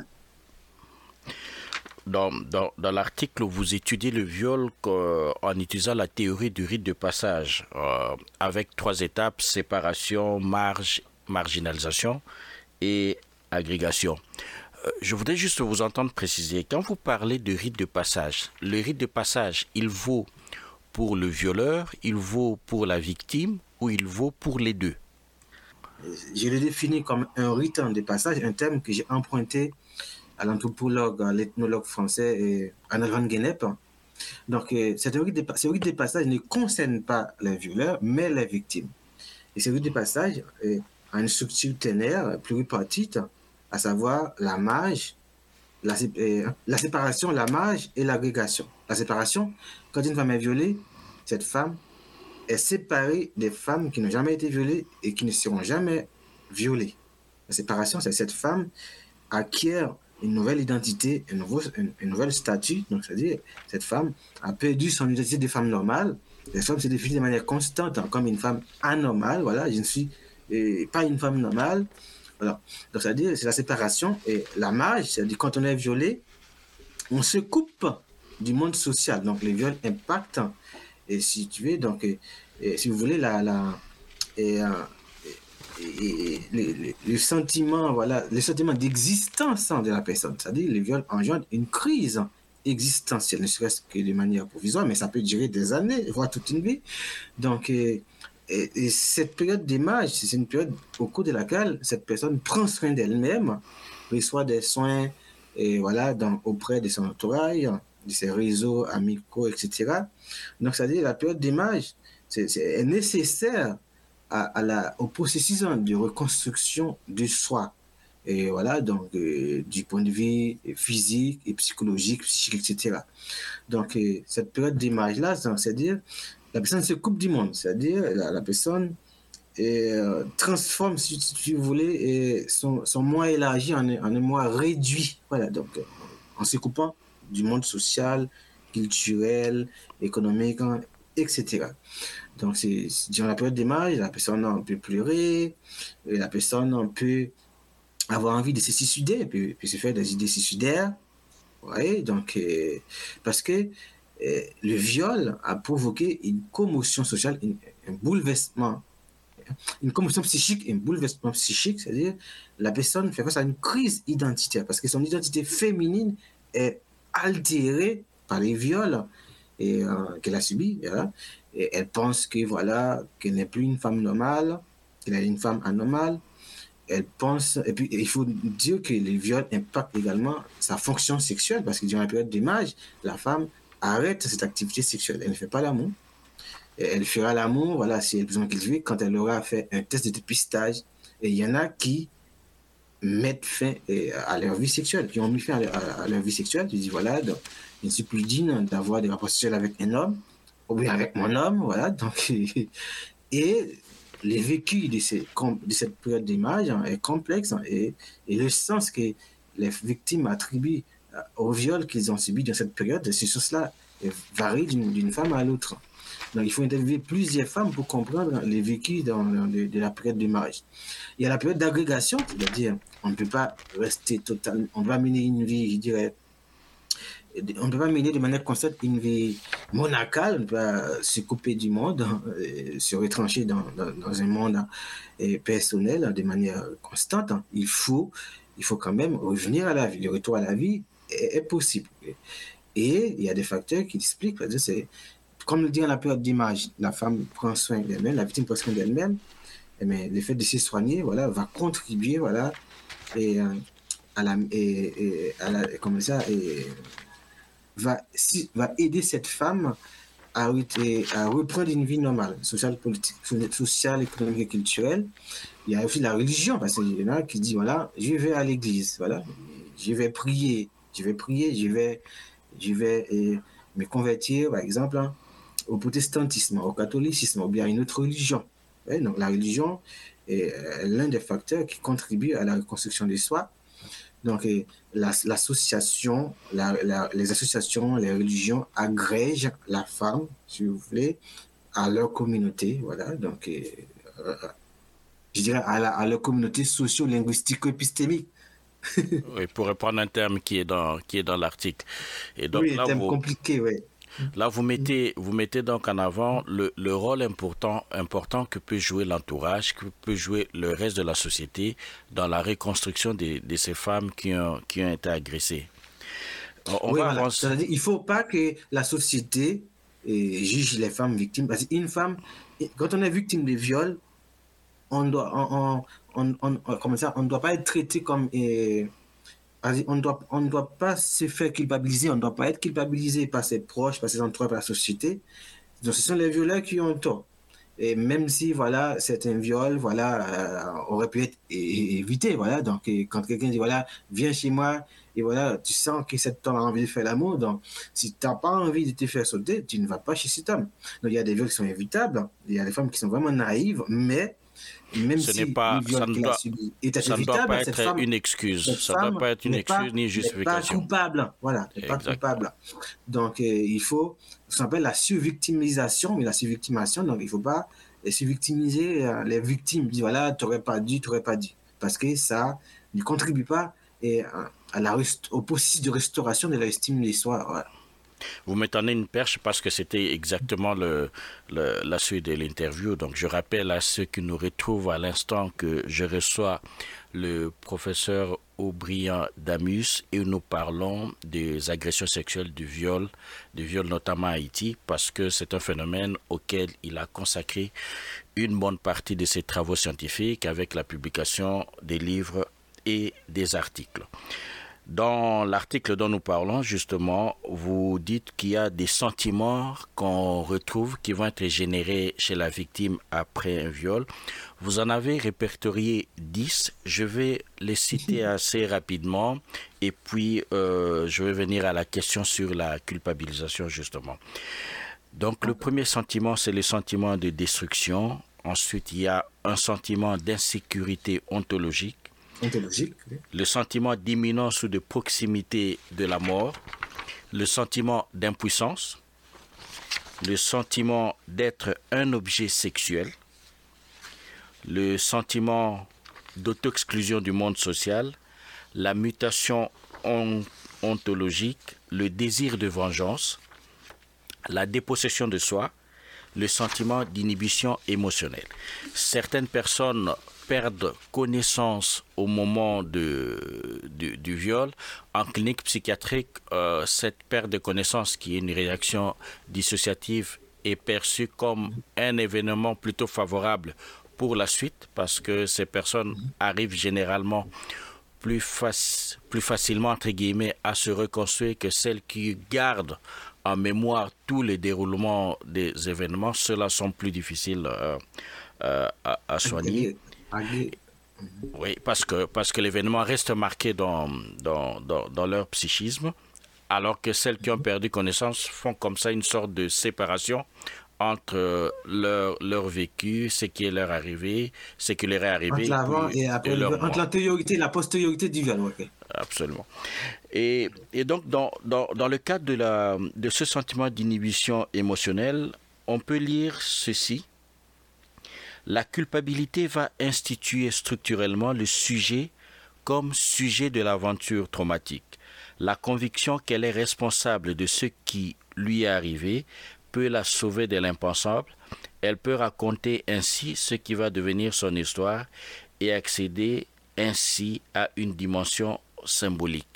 S1: Dans, dans, dans l'article, vous étudiez le viol euh, en utilisant la théorie du rite de passage, euh, avec trois étapes, séparation, marge, marginalisation et agrégation. Euh, je voudrais juste vous entendre préciser, quand vous parlez de rite de passage, le rite de passage, il vaut pour le violeur, il vaut pour la victime ou il vaut pour les deux?
S2: Je le définis comme un rite de passage, un terme que j'ai emprunté à l'anthropologue, à l'ethnologue français Arnold van Gennep. Donc, ce rite de, ce rite de passage ne concerne pas les violeurs, mais les victimes. Et ce rite de passage a une structure ternaire pluripartite, à savoir la marge, la, euh, la séparation, la marge et l'agrégation. La séparation, quand une femme est violée, cette femme est séparée des femmes qui n'ont jamais été violées et qui ne seront jamais violées. La séparation, c'est cette femme acquiert une nouvelle identité, un nouveau, un, un nouvel statut. Donc, c'est-à-dire, cette femme a perdu son identité de femme normale. La femme se définit de manière constante hein, comme une femme anormale. Voilà, je ne suis euh, pas une femme normale. Voilà. Donc, c'est-à-dire, c'est la séparation et la marge, c'est-à-dire, quand on est violé, on se coupe du monde social. Donc, les viols impactent. Et si tu veux, donc, et, et, si vous voulez, la, la, et, euh, et, et, les, les, le sentiment, voilà, le sentiment d'existence de la personne, c'est-à-dire les viols engendrent une crise existentielle, ne serait-ce que de manière provisoire, mais ça peut durer des années, voire toute une vie. Donc, et, et, et cette période d'image, c'est une période au cours de laquelle cette personne prend soin d'elle-même, reçoit des soins et voilà, dans, auprès de son entourage, de ses réseaux amicaux, et cetera. Donc, c'est-à-dire la période d'image, c'est, c'est est nécessaire à, à la, au processus de reconstruction de soi. Et voilà, donc, euh, du point de vue physique et psychologique, psychique, et cetera. Donc, euh, cette période d'image-là, c'est-à-dire, la personne se coupe du monde, c'est-à-dire, la, la personne et, euh, transforme, si, si vous voulez, et son, son moi élargi en, en un moi réduit. Voilà, donc, euh, en se coupant du monde social, culturel, économique, et cetera. Donc, c'est, durant la période d'image, la personne peut pleurer, et la personne peut avoir envie de se suicider, peut, peut se faire des idées suicidaires. Ouais, donc, euh, parce que euh, le viol a provoqué une commotion sociale, une, un bouleversement, une commotion psychique, un bouleversement psychique, c'est-à-dire la personne fait face à une crise identitaire parce que son identité féminine est altérée par les viols et, euh, qu'elle a subis. Voilà. Et elle pense que voilà, qu'elle n'est plus une femme normale, qu'elle est une femme anormale. Elle pense, et puis il faut dire que les viols impactent également sa fonction sexuelle parce que durant la période d'image, la femme arrête cette activité sexuelle. Elle ne fait pas l'amour. Elle fera l'amour, voilà, si elle est besoin cultivée, quand elle aura fait un test de dépistage. Et il y en a qui mettent fin à leur vie sexuelle, qui ont mis fin à leur, à leur vie sexuelle. Tu dis, voilà, donc, je ne suis plus digne d'avoir des rapports sexuels avec un homme, ou bien avec mon homme, voilà. Donc, et les vécus de, ces, de cette période d'image hein, est complexe hein, et, et le sens que les victimes attribuent au viol qu'ils ont subi dans cette période, ces choses-là varient d'une, d'une femme à l'autre. Donc, il faut interviewer plusieurs femmes pour comprendre les vécus dans, dans, de, de la période de mariage. Il y a la période d'agrégation, c'est-à-dire on ne peut pas rester totalement, on doit mener une vie, je dirais, on ne peut pas mener de manière constante une vie monacale, on ne peut pas se couper du monde, euh, se retrancher dans, dans, dans un monde euh, personnel de manière constante. Il faut, il faut quand même revenir à la vie. Le retour à la vie est, est possible. Et il y a des facteurs qui expliquent, c'est comme le dit dans la période d'image, la femme prend soin d'elle-même, la victime prend soin d'elle-même, mais le fait de se soigner, voilà, va contribuer, voilà, et, euh, à la, et, et à la, comment ça, et va, si, va aider cette femme à, à reprendre une vie normale, sociale, politique, sociale, économique et culturelle. Il y a aussi la religion, parce qu'il y en a qui disent, voilà, je vais à l'église, voilà, je vais prier, je vais prier, je vais, je vais et, me convertir, par exemple, hein, au protestantisme, au catholicisme, ou bien à une autre religion. Ouais, donc la religion est l'un des facteurs qui contribue à la reconstruction de soi. Donc la, l'association, la, la, les associations, les religions agrègent la femme, si vous voulez, à leur communauté. Voilà, donc euh, je dirais à, la, à leur communauté socio-linguistico-épistémique.
S1: Oui, pour reprendre un terme qui est dans, qui est dans l'article. Et donc,
S2: oui,
S1: là,
S2: un terme
S1: vous...
S2: compliqué, oui.
S1: Là, vous mettez, vous mettez donc en avant le, le rôle important, important que peut jouer l'entourage, que peut jouer le reste de la société dans la reconstruction de, de ces femmes qui ont, qui ont été agressées.
S2: On oui, va voilà. avancer... C'est-à-dire, il ne faut pas que la société eh, juge les femmes victimes. Parce qu'une femme, quand on est victime de viol, on doit, on, on, on, on, comment ça, on ne doit pas être traité comme... Eh, On ne doit, on ne doit pas se faire culpabiliser, on ne doit pas être culpabilisé par ses proches, par ses entourages, par la société. Donc, ce sont les violeurs qui ont tort. Et même si, voilà, c'est un viol, voilà, euh, aurait pu être é- évité, voilà. Donc, quand quelqu'un dit, voilà, viens chez moi, et voilà, tu sens que cet homme a envie de faire l'amour, donc si tu n'as pas envie de te faire sauter, tu ne vas pas chez cet homme. Donc il y a des viols qui sont évitables, il y a des femmes qui sont vraiment naïves, mais même
S1: Ce n'est
S2: si
S1: pas,
S2: le
S1: ça
S2: viol
S1: ne
S2: qu'elle a
S1: doit,
S2: subi est
S1: ça ne doit
S2: évitable,
S1: pas
S2: cette
S1: être
S2: femme,
S1: une excuse.
S2: cette
S1: Ça ne doit
S2: femme
S1: pas être une
S2: n'est pas,
S1: excuse ni
S2: n'est pas
S1: justification.
S2: coupable. Voilà, n'est pas
S1: Exactement.
S2: coupable. Donc, euh, il faut, ça s'appelle la survictimisation, mais la survictimisation, donc il ne faut pas survictimiser euh, les victimes. Dire, voilà, tu n'aurais pas dû, tu n'aurais pas dû. Parce que ça ne contribue pas et, euh, à la, au processus de restauration de l'estime de l'histoire. Voilà.
S1: Vous me tendez une perche parce que c'était exactement le, le, la suite de l'interview. Donc, je rappelle à ceux qui nous retrouvent à l'instant que je reçois le professeur Aubryan Damus et nous parlons des agressions sexuelles, du viol, du viol notamment à Haïti, parce que c'est un phénomène auquel il a consacré une bonne partie de ses travaux scientifiques avec la publication des livres et des articles. Dans l'article dont nous parlons, justement, vous dites qu'il y a des sentiments qu'on retrouve qui vont être générés chez la victime après un viol. Vous en avez répertorié dix. Je vais les citer assez rapidement et puis euh, je vais venir à la question sur la culpabilisation, justement. Donc, le premier sentiment, c'est le sentiment de destruction. Ensuite, il y a un sentiment d'insécurité ontologique.
S2: Ontologique, oui.
S1: Le sentiment d'imminence ou de proximité de la mort, le sentiment d'impuissance, le sentiment d'être un objet sexuel, le sentiment d'auto-exclusion du monde social, la mutation on- ontologique, le désir de vengeance, la dépossession de soi, le sentiment d'inhibition émotionnelle. Certaines personnes perdent connaissance au moment de, du, du viol. En clinique psychiatrique, euh, cette perte de connaissance, qui est une réaction dissociative, est perçue comme un événement plutôt favorable pour la suite, parce que ces personnes arrivent généralement plus, faci- plus facilement, entre guillemets, à se reconstruire que celles qui gardent en mémoire tous les déroulements des événements. Ceux-là sont plus difficiles euh, euh, à, à soigner. Oui, parce que, parce que l'événement reste marqué dans, dans, dans, dans leur psychisme, alors que celles qui ont perdu connaissance font comme ça une sorte de séparation entre leur, leur vécu, ce qui est leur arrivé, ce qui leur est arrivé,
S2: Entre l'avant
S1: puis,
S2: et après,
S1: et leur
S2: entre
S1: mort.
S2: l'antériorité et la postériorité du viol. Okay.
S1: Absolument. Et, et donc, dans, dans, dans le cadre de, la, de ce sentiment d'inhibition émotionnelle, on peut lire ceci. La culpabilité va instituer structurellement le sujet comme sujet de l'aventure traumatique. La conviction qu'elle est responsable de ce qui lui est arrivé peut la sauver de l'impensable. Elle peut raconter ainsi ce qui va devenir son histoire et accéder ainsi à une dimension symbolique.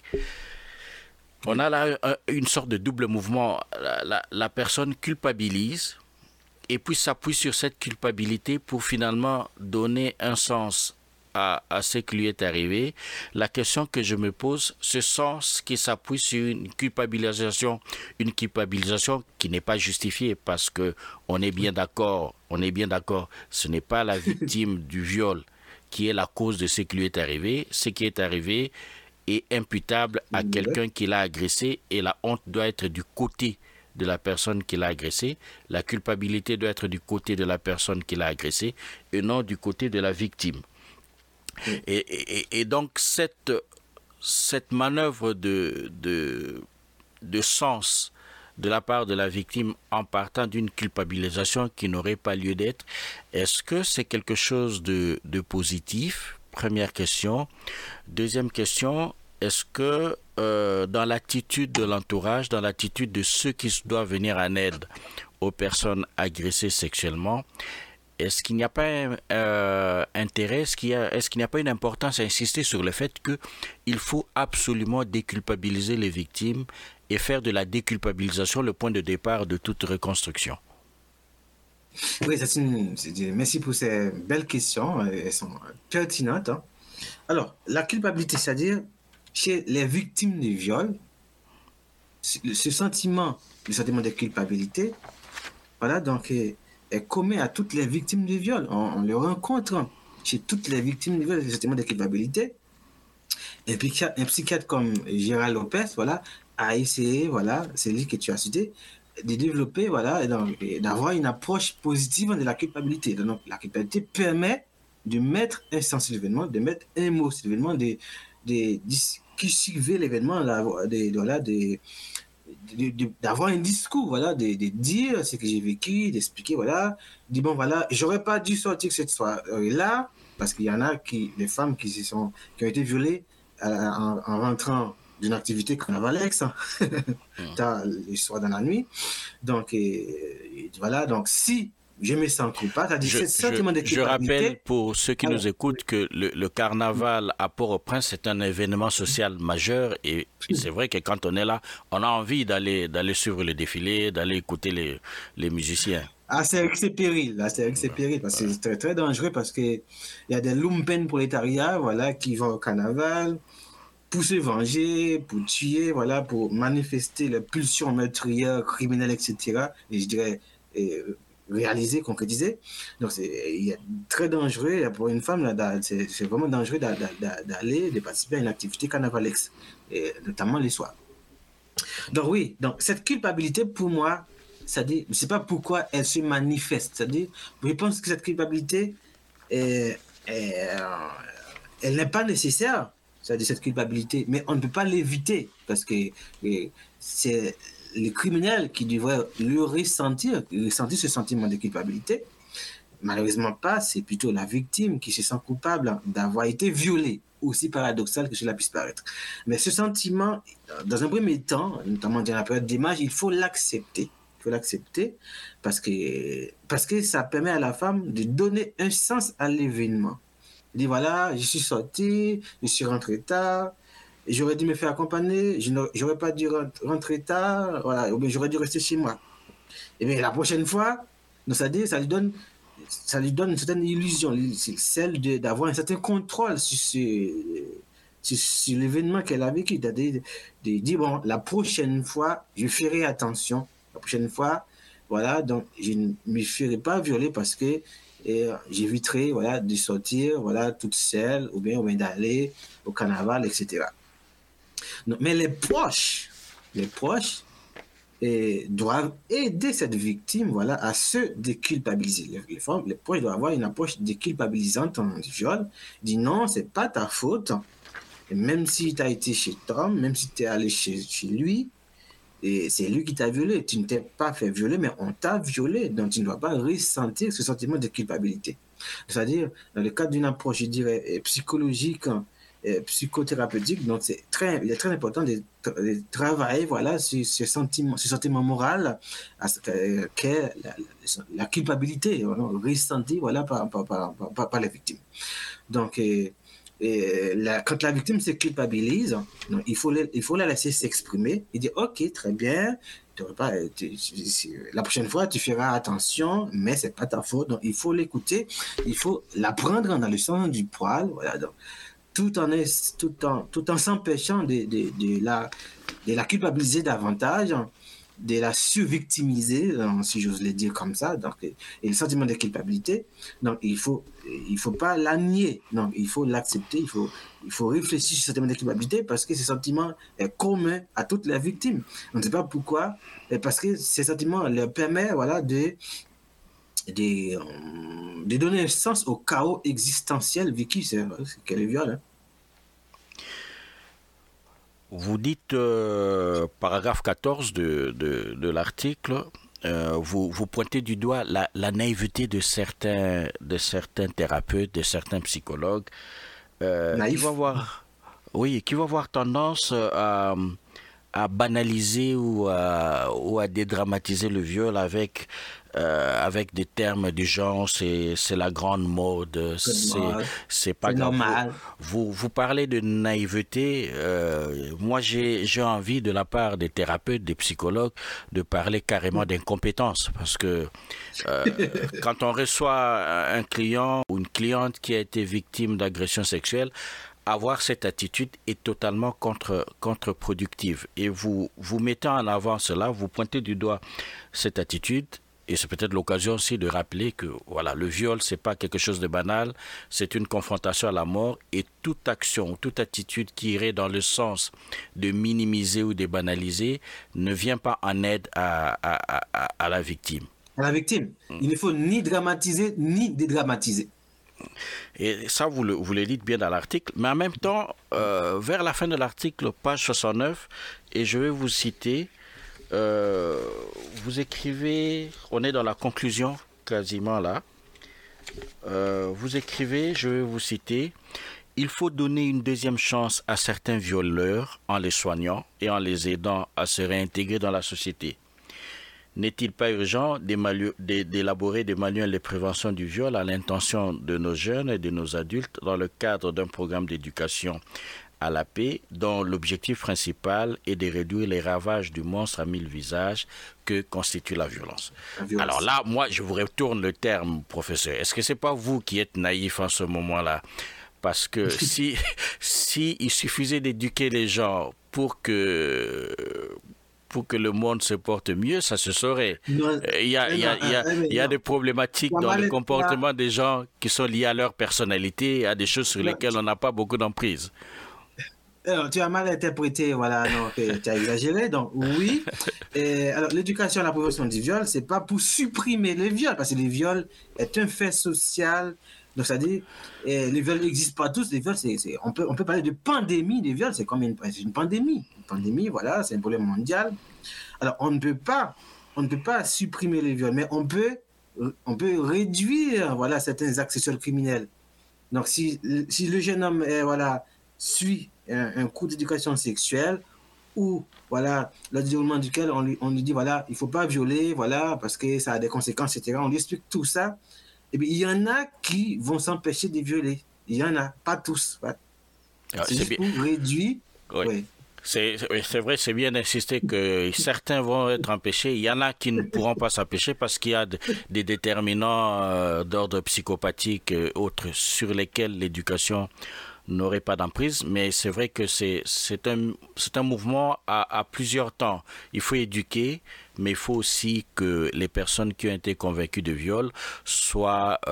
S1: On a là une sorte de double mouvement. La, la, la personne culpabilise et puis s'appuie sur cette culpabilité pour finalement donner un sens à, à ce qui lui est arrivé. La question que je me pose, ce sens qui s'appuie sur une culpabilisation, une culpabilisation qui n'est pas justifiée parce que on est bien d'accord, on est bien d'accord, ce n'est pas la victime du viol qui est la cause de ce qui lui est arrivé. Ce qui est arrivé est imputable à quelqu'un qui l'a agressé et la honte doit être du côté de la personne qui l'a agressé, la culpabilité doit être du côté de la personne qui l'a agressé et non du côté de la victime. Et, et, et donc cette, cette manœuvre de, de, de sens de la part de la victime en partant d'une culpabilisation qui n'aurait pas lieu d'être, est-ce que c'est quelque chose de, de positif? Première question. Deuxième question, est-ce que euh, dans l'attitude de l'entourage, dans l'attitude de ceux qui doivent venir en aide aux personnes agressées sexuellement, est-ce qu'il n'y a pas un euh, intérêt, est-ce qu'il y a, est-ce qu'il n'y a pas une importance à insister sur le fait qu'il faut absolument déculpabiliser les victimes et faire de la déculpabilisation le point de départ de toute reconstruction?
S2: Oui, c'est une, c'est une, merci pour ces belles questions, elles sont pertinentes. Hein. Alors, la culpabilité, c'est-à-dire chez les victimes du viol, ce sentiment, le sentiment de culpabilité, voilà, donc est, est commun à toutes les victimes du viol. On, on le rencontre chez toutes les victimes du viol, le sentiment de culpabilité. Un psychiatre, un psychiatre comme Gérald Lopez, voilà, a essayé, voilà, c'est lui que tu as cité, de développer, voilà, et d'avoir une approche positive de la culpabilité. Donc, la culpabilité permet de mettre un sens sur l'événement, de mettre un mot sur l'événement, de, de, de cultiver l'événement, de, de, voilà, de, de, de, d'avoir un discours, voilà, de, de dire ce que j'ai vécu, d'expliquer, voilà, de dire, bon, voilà, j'aurais pas dû sortir cette soirée-là, parce qu'il y en a qui, les femmes qui, se sont, qui ont été violées en, en rentrant d'une activité carnavalex, hein. Mmh. Les soirs dans la nuit. Donc, et, et voilà, donc si je me sens coupable, c'est-à-dire
S1: je,
S2: ce sentiment de culpabilité.
S1: Je rappelle pour ceux qui Alors, nous écoutent que le, le carnaval à Port-au-Prince est un événement social majeur et, et c'est vrai que quand on est là, on a envie d'aller, d'aller suivre le défilé, d'aller écouter les, les musiciens.
S2: Ah, c'est avec ses périls, là, c'est avec ses périls, parce que c'est très, très dangereux parce qu'il y a des lumpen prolétariats, voilà, qui vont au carnaval pour se venger, pour tuer, voilà, pour manifester les pulsions meurtrières, criminelles, et cetera. Et je dirais, et, réaliser, concrétiser. Donc, c'est il est très dangereux pour une femme, là, c'est, c'est vraiment dangereux d'aller, de participer à une activité carnavalex, et notamment les soirs. Donc, oui, donc cette culpabilité, pour moi, c'est-à-dire, je ne sais pas pourquoi elle se manifeste. C'est-à-dire, je pense que cette culpabilité, est, est, elle n'est pas nécessaire, c'est-à-dire cette culpabilité, mais on ne peut pas l'éviter parce que c'est le criminel qui devrait le ressentir, ressentir ce sentiment de culpabilité. Malheureusement pas, c'est plutôt la victime qui se sent coupable d'avoir été violée, aussi paradoxal que cela puisse paraître. Mais ce sentiment, dans un premier temps, notamment dans la période d'image, il faut l'accepter. Il faut l'accepter parce que, parce que ça permet à la femme de donner un sens à l'événement. Elle dit voilà, je suis sorti, je suis rentré tard, j'aurais dû me faire accompagner, je n'aurais pas dû rentrer tard, voilà, ou bien j'aurais dû rester chez moi. Et bien la prochaine fois, ça, dit, ça, lui donne, ça lui donne une certaine illusion, celle de, d'avoir un certain contrôle sur, ce, sur, sur l'événement qu'elle a vécu. De, de, de dire bon, la prochaine fois, je ferai attention. La prochaine fois, voilà, donc je ne me ferai pas violer parce que et j'éviterai, voilà, de sortir, voilà, toute seule, ou bien, ou bien d'aller au carnaval, et cetera. Donc, mais les proches, les proches et, doivent aider cette victime, voilà, à se déculpabiliser. Les, les, femmes, les proches doivent avoir une approche déculpabilisante en viol. Dis non, c'est pas ta faute. Et même si tu as été chez Tom, même si tu es allé chez, chez lui, et c'est lui qui t'a violé. Tu ne t'es pas fait violer, mais on t'a violé. Donc, tu ne dois pas ressentir ce sentiment de culpabilité. C'est-à-dire, dans le cadre d'une approche, je dirais, psychologique, psychothérapeutique, donc c'est très, il est très important de, de travailler, voilà, sur ce sentiment, ce sentiment moral qu'est la, la culpabilité, voilà, ressentie, voilà, par, par, par, par, par les victimes. Donc, et, Et la, quand la victime se culpabilise, donc il, faut le, il faut la laisser s'exprimer et dire ok, très bien, pas, tu, tu, la prochaine fois tu feras attention, mais c'est pas ta faute, donc il faut l'écouter, il faut la prendre dans le sens du poil, voilà, donc, tout en, est, tout en, tout en s'empêchant de, de, de, la, de la culpabiliser davantage, de la survictimiser, si j'ose le dire comme ça, donc, et le sentiment de culpabilité, donc il faut, il faut pas la nier, donc il faut l'accepter, il faut, il faut réfléchir sur ce sentiment de culpabilité parce que ce sentiment est commun à toutes les victimes. On ne sait pas pourquoi, parce que ces sentiments leur permettent, voilà, de, de, de donner un sens au chaos existentiel vécu, c'est, c'est qu'elle est viol, hein.
S1: Vous dites, euh, paragraphe quatorze de, de, de l'article, euh, vous, vous pointez du doigt la, la naïveté de certains, de certains thérapeutes, de certains psychologues, euh, qui, vont avoir, oui, qui vont avoir tendance à, à banaliser ou à, ou à dédramatiser le viol avec, euh, avec des termes du genre, c'est, c'est la grande mode, c'est, c'est, c'est pas
S2: c'est
S1: grave.
S2: normal.
S1: Vous, vous parlez de naïveté, euh, moi j'ai, j'ai envie de la part des thérapeutes, des psychologues, de parler carrément d'incompétence, parce que euh, quand on reçoit un client ou une cliente qui a été victime d'agression sexuelle, avoir cette attitude est totalement contre, contre-productive. Et vous, vous mettez en avant cela, vous pointez du doigt cette attitude Et c'est peut-être l'occasion aussi de rappeler que voilà, le viol, c'est pas quelque chose de banal, c'est une confrontation à la mort et toute action, toute attitude qui irait dans le sens de minimiser ou de banaliser ne vient pas en aide à, à, à, à la victime.
S2: À la victime. Il ne faut ni dramatiser ni dédramatiser.
S1: Et ça, vous le, vous le dites bien dans l'article, mais en même temps, euh, vers la fin de l'article, page soixante-neuf, et je vais vous citer, euh, vous écrivez, on est dans la conclusion quasiment là, euh, vous écrivez, je vais vous citer, il faut donner une deuxième chance à certains violeurs en les soignant et en les aidant à se réintégrer dans la société. N'est-il pas urgent d'élaborer des manuels de prévention du viol à l'intention de nos jeunes et de nos adultes dans le cadre d'un programme d'éducation à la paix dont l'objectif principal est de réduire les ravages du monstre à mille visages que constitue la violence. La violence. Alors là, moi, je vous retourne le terme, professeur. Est-ce que c'est pas vous qui êtes naïf en ce moment-là? Parce que si, si il suffisait d'éduquer les gens pour que... pour que le monde se porte mieux, ça se saurait. Il y a, il y a, il y a, il y a des problématiques dans le comportement des gens qui sont liées à leur personnalité, à des choses sur lesquelles on n'a pas beaucoup d'emprise.
S2: Alors, tu as mal interprété, voilà, donc tu as exagéré. Donc, oui. Et, alors, l'éducation à la prévention du viol, c'est pas pour supprimer les viols, parce que les viols est un fait social. Donc, c'est-à-dire, les viols n'existent pas tous. Les viols, c'est, c'est, on, peut, on peut parler de pandémie des viols, c'est comme une, c'est une pandémie. Une pandémie, voilà, c'est un problème mondial. Alors, on ne peut pas, on ne peut pas supprimer les viols, mais on peut, on peut réduire, voilà, certains actes sexuels criminels. Donc, si, si le jeune homme, est, voilà, suit un, un cours d'éducation sexuelle, ou, voilà, le déroulement duquel on lui, on lui dit, voilà, il ne faut pas violer, voilà, parce que ça a des conséquences, et cetera. On lui explique tout ça. Eh bien, il y en a qui vont s'empêcher de violer. Il y en a, pas tous. Ouais. Alors, c'est, c'est juste bien. Pour réduire.
S1: Oui. Ouais. C'est, c'est vrai, c'est bien d'insister que certains vont être empêchés. Il y en a qui ne pourront pas s'empêcher parce qu'il y a de, des déterminants euh, d'ordre psychopathique et autres sur lesquels l'éducation n'aurait pas d'emprise, mais c'est vrai que c'est, c'est, un, c'est un mouvement à, à plusieurs temps. Il faut éduquer, mais il faut aussi que les personnes qui ont été convaincues de viol soient,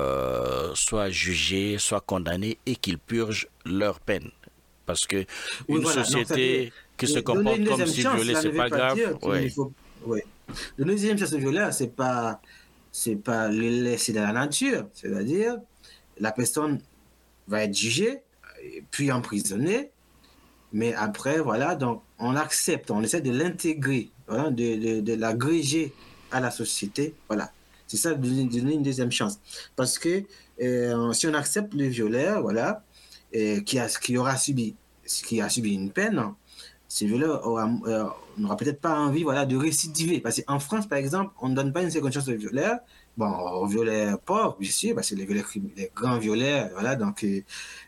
S1: euh, soient jugées, soient condamnées et qu'ils purgent leur peine. Parce que
S2: oui,
S1: une
S2: voilà.
S1: société Donc, qui se comporte comme si
S2: chance,
S1: violer, c'est pas grave.
S2: Ouais. Faut... Ouais. Le deuxième chance de violer, c'est pas, c'est pas le laisser dans la nature. C'est-à-dire, la personne va être jugée, puis emprisonnée, mais après, voilà, donc on l'accepte, on essaie de l'intégrer, voilà, de, de, de l'agréger à la société, voilà. C'est ça, de donner une deuxième chance. Parce que euh, si on accepte le violeur, voilà, et qui, a, qui aura subi, qui a subi une peine, ce violeur aura, euh, n'aura peut-être pas envie, voilà, de récidiver. Parce qu'en France, par exemple, on ne donne pas une seconde chance au violeur. Bon, aux violeurs pauvres, bien sûr, parce que les, violeurs, les grands violeurs, voilà, donc, euh,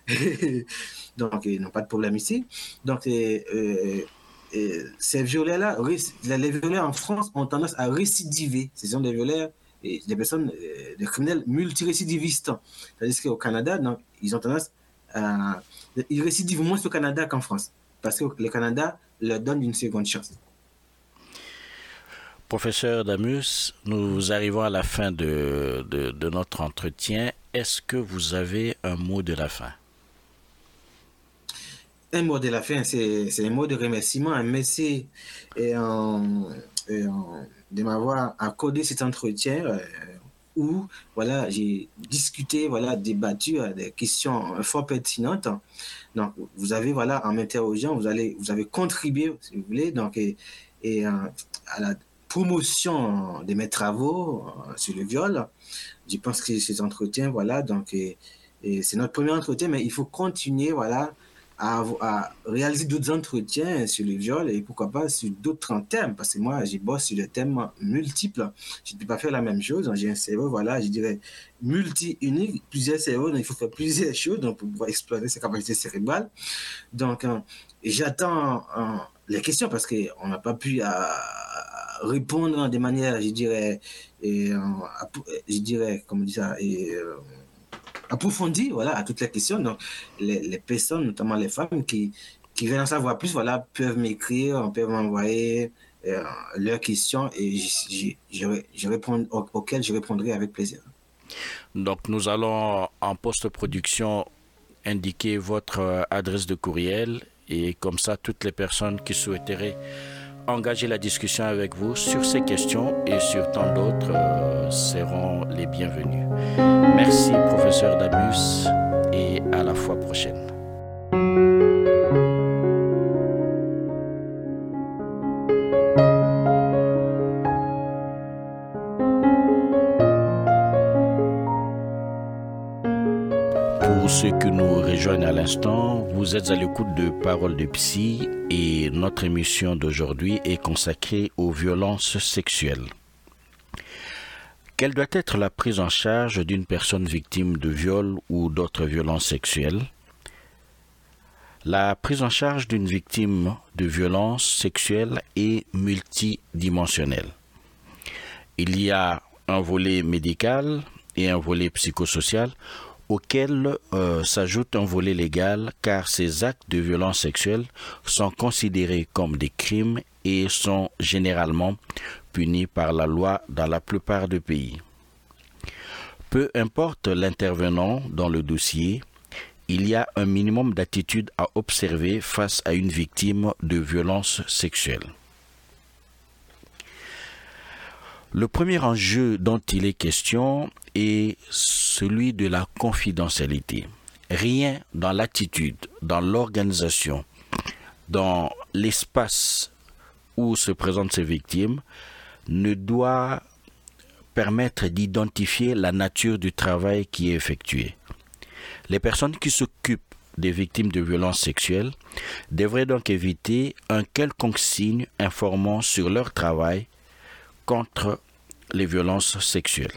S2: donc ils n'ont pas de problème ici. Donc, euh, euh, ces violeurs-là, les violeurs en France ont tendance à récidiver. Ce sont des violeurs, et des personnes, des criminels multirécidivistes. C'est-à-dire qu'au Canada, donc, ils ont tendance à... Ils récidivent moins au Canada qu'en France, parce que le Canada leur donne une seconde chance.
S1: Professeur Damus, nous arrivons à la fin de, de, de notre entretien. Est-ce que vous avez un mot de la fin?
S2: Un mot de la fin, c'est, c'est un mot de remerciement. Un merci et en, et en, de m'avoir accordé cet entretien euh, où voilà, j'ai discuté, voilà, débattu euh, des questions fort pertinentes. Donc, vous avez, voilà, en m'interrogeant, vous, allez, vous avez contribué, si vous voulez, donc, et, et euh, à la promotion de mes travaux euh, sur le viol. Je pense que ces entretiens, voilà, donc, et, et c'est notre premier entretien, mais il faut continuer, voilà, à, à réaliser d'autres entretiens sur le viol et pourquoi pas sur d'autres thèmes, parce que moi, je bosse sur des thèmes multiples. Je ne peux pas faire la même chose. J'ai un cerveau, voilà, je dirais multi-unique, plusieurs cerveaux, donc il faut faire plusieurs choses donc, pour pouvoir exploiter ses capacités cérébrales. Donc, euh, j'attends euh, les questions parce qu'on n'a pas pu... Euh, répondre de manière, je dirais, et, euh, je dirais, comment dire ça, et, euh, approfondie, voilà, à toutes les questions. Donc, les, les personnes, notamment les femmes qui, qui veulent en savoir plus, voilà, peuvent m'écrire, peuvent m'envoyer euh, leurs questions et je, je, je réponds, au, auxquelles je répondrai avec plaisir.
S1: Donc nous allons en post-production indiquer votre adresse de courriel et comme ça toutes les personnes qui souhaiteraient engager la discussion avec vous sur ces questions et sur tant d'autres euh, seront les bienvenus. Merci professeur Damus et à la fois prochaine. Pour ceux qui nous rejoignent à l'instant, vous êtes à l'écoute de Paroles de Psy et notre émission d'aujourd'hui est consacrée aux violences sexuelles. Quelle doit être la prise en charge d'une personne victime de viol ou d'autres violences sexuelles? La prise en charge d'une victime de violences sexuelles est multidimensionnelle. Il y a un volet médical et un volet psychosocial auquel euh, s'ajoute un volet légal car ces actes de violence sexuelle sont considérés comme des crimes et sont généralement punis par la loi dans la plupart des pays. Peu importe l'intervenant dans le dossier, il y a un minimum d'attitude à observer face à une victime de violence sexuelle. Le premier enjeu dont il est question est celui de la confidentialité. Rien dans l'attitude, dans l'organisation, dans l'espace où se présentent ces victimes ne doit permettre d'identifier la nature du travail qui est effectué. Les personnes qui s'occupent des victimes de violences sexuelles devraient donc éviter un quelconque signe informant sur leur travail contre les violences sexuelles.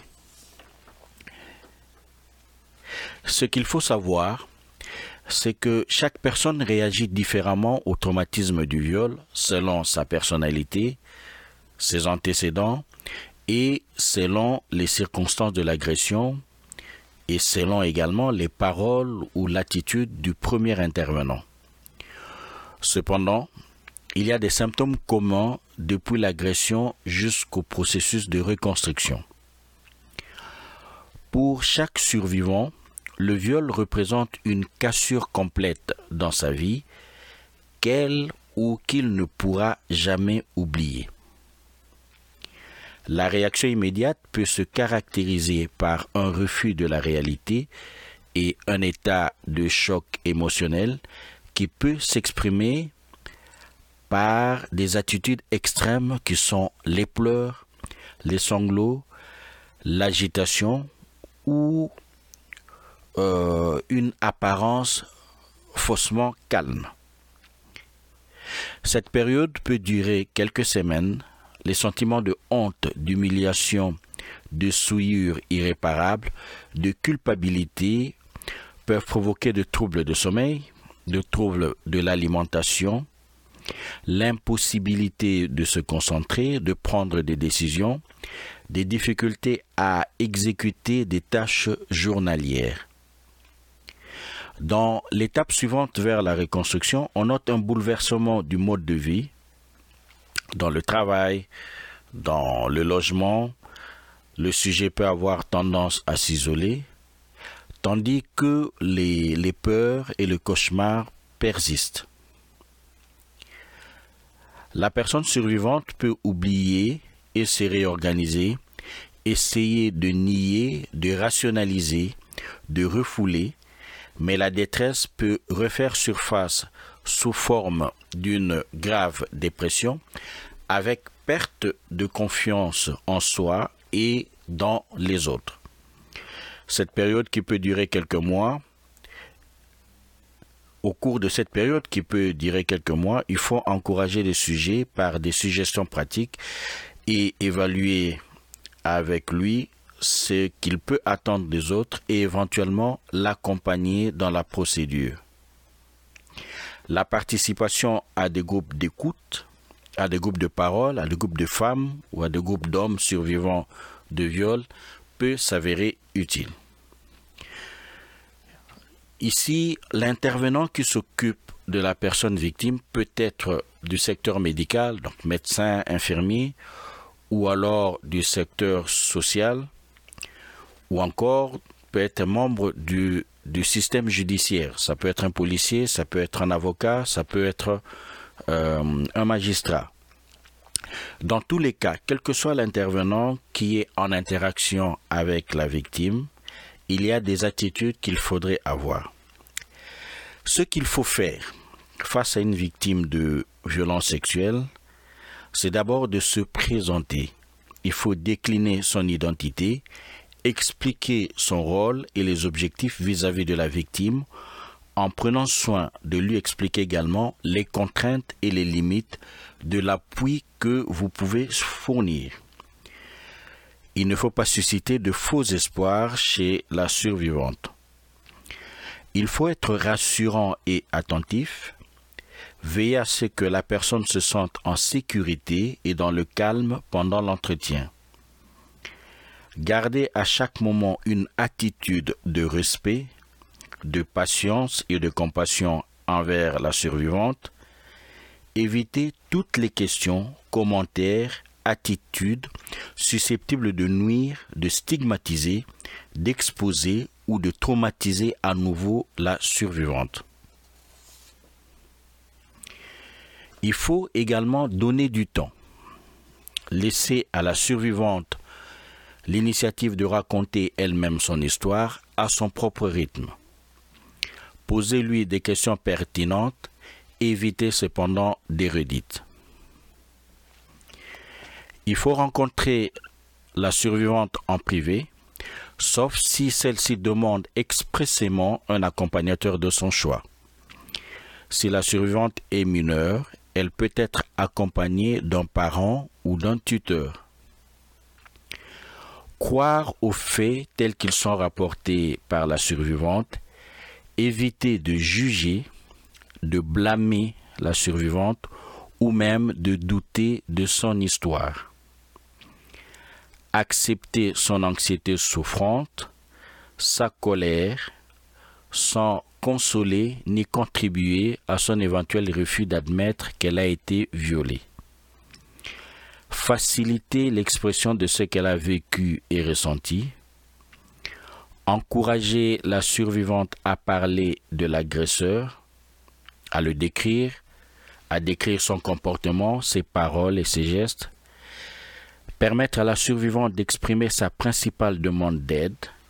S1: Ce qu'il faut savoir, c'est que chaque personne réagit différemment au traumatisme du viol selon sa personnalité, ses antécédents et selon les circonstances de l'agression et selon également les paroles ou l'attitude du premier intervenant. Cependant, il y a des symptômes communs depuis l'agression jusqu'au processus de reconstruction. Pour chaque survivant, le viol représente une cassure complète dans sa vie qu'elle ou qu'il ne pourra jamais oublier. La réaction immédiate peut se caractériser par un refus de la réalité et un état de choc émotionnel qui peut s'exprimer par des attitudes extrêmes qui sont les pleurs, les sanglots, l'agitation ou euh, une apparence faussement calme. Cette période peut durer quelques semaines. Les sentiments de honte, d'humiliation, de souillure irréparable, de culpabilité peuvent provoquer de troubles de sommeil, de troubles de l'alimentation, l'impossibilité de se concentrer, de prendre des décisions, des difficultés à exécuter des tâches journalières. Dans l'étape suivante vers la reconstruction, on note un bouleversement du mode de vie, dans le travail, dans le logement. Le sujet peut avoir tendance à s'isoler, tandis que les, les peurs et le cauchemar persistent. La personne survivante peut oublier et se réorganiser, essayer de nier, de rationaliser, de refouler, mais la détresse peut refaire surface sous forme d'une grave dépression avec perte de confiance en soi et dans les autres. Cette période qui peut durer quelques mois, au cours de cette période qui peut durer quelques mois, il faut encourager les sujets par des suggestions pratiques et évaluer avec lui ce qu'il peut attendre des autres et éventuellement l'accompagner dans la procédure. La participation à des groupes d'écoute, à des groupes de parole, à des groupes de femmes ou à des groupes d'hommes survivants de viol peut s'avérer utile. Ici, l'intervenant qui s'occupe de la personne victime peut être du secteur médical, donc médecin, infirmier, ou alors du secteur social, ou encore peut être membre du, du système judiciaire. Ça peut être un policier, ça peut être un avocat, ça peut être euh, un magistrat. Dans tous les cas, quel que soit l'intervenant qui est en interaction avec la victime, il y a des attitudes qu'il faudrait avoir. Ce qu'il faut faire face à une victime de violence sexuelle, c'est d'abord de se présenter. Il faut décliner son identité, expliquer son rôle et les objectifs vis-à-vis de la victime, en prenant soin de lui expliquer également les contraintes et les limites de l'appui que vous pouvez fournir. Il ne faut pas susciter de faux espoirs chez la survivante. Il faut être rassurant et attentif, veiller à ce que la personne se sente en sécurité et dans le calme pendant l'entretien. Gardez à chaque moment une attitude de respect, de patience et de compassion envers la survivante. Évitez toutes les questions, commentaires, attitudes susceptibles de nuire, de stigmatiser, d'exposer ou de traumatiser à nouveau la survivante. Il faut également donner du temps. Laisser à la survivante l'initiative de raconter elle-même son histoire à son propre rythme. Posez-lui des questions pertinentes, évitez cependant des redites. Il faut rencontrer la survivante en privé, sauf si celle-ci demande expressément un accompagnateur de son choix. Si la survivante est mineure, elle peut être accompagnée d'un parent ou d'un tuteur. Croire aux faits tels qu'ils sont rapportés par la survivante, éviter de juger, de blâmer la survivante ou même de douter de son histoire. Accepter son anxiété souffrante, sa colère, sans consoler ni contribuer à son éventuel refus d'admettre qu'elle a été violée. Faciliter l'expression de ce qu'elle a vécu et ressenti. Encourager la survivante à parler de l'agresseur, à le décrire, à décrire son comportement, ses paroles et ses gestes. Permettre à la survivante d'exprimer sa principale demande d'aide.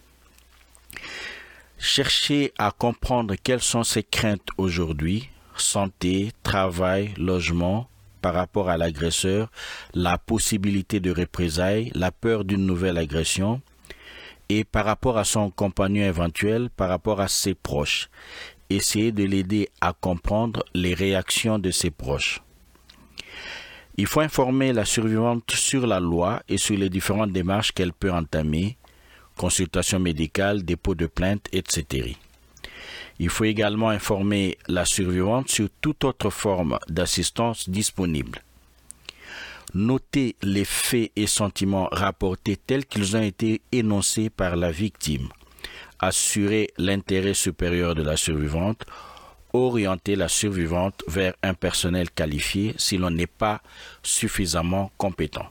S1: Chercher à comprendre quelles sont ses craintes aujourd'hui, santé, travail, logement, par rapport à l'agresseur, la possibilité de représailles, la peur d'une nouvelle agression, et par rapport à son compagnon éventuel, par rapport à ses proches. Essayer de l'aider à comprendre les réactions de ses proches. Il faut informer la survivante sur la loi et sur les différentes démarches qu'elle peut entamer, consultation médicale, dépôt de plainte, et cetera. Il faut également informer la survivante sur toute autre forme d'assistance disponible. Notez les faits et sentiments rapportés tels qu'ils ont été énoncés par la victime. Assurer l'intérêt supérieur de la survivante. Orienter la survivante vers un personnel qualifié si l'on n'est pas suffisamment compétent.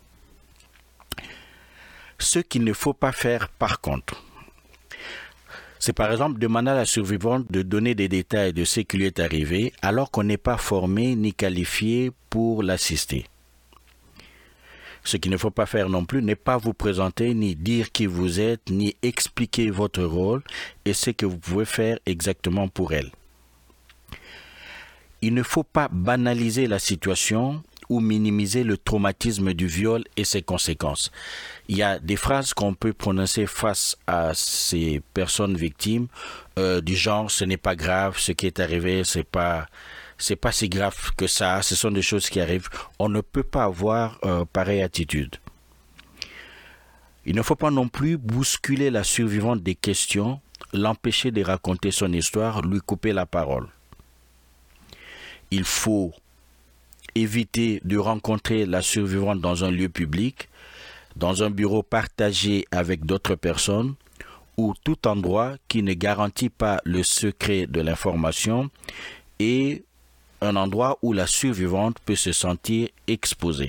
S1: Ce qu'il ne faut pas faire par contre, c'est par exemple demander à la survivante de donner des détails de ce qui lui est arrivé alors qu'on n'est pas formé ni qualifié pour l'assister. Ce qu'il ne faut pas faire non plus n'est pas vous présenter, ni dire qui vous êtes, ni expliquer votre rôle et ce que vous pouvez faire exactement pour elle. Il ne faut pas banaliser la situation ou minimiser le traumatisme du viol et ses conséquences. Il y a des phrases qu'on peut prononcer face à ces personnes victimes euh, du genre « ce n'est pas grave, ce qui est arrivé, c'est pas, c'est pas si grave que ça, ce sont des choses qui arrivent ». On ne peut pas avoir euh, pareille attitude. Il ne faut pas non plus bousculer la survivante des questions, l'empêcher de raconter son histoire, lui couper la parole. Il faut éviter de rencontrer la survivante dans un lieu public, dans un bureau partagé avec d'autres personnes ou tout endroit qui ne garantit pas le secret de l'information et un endroit où la survivante peut se sentir exposée.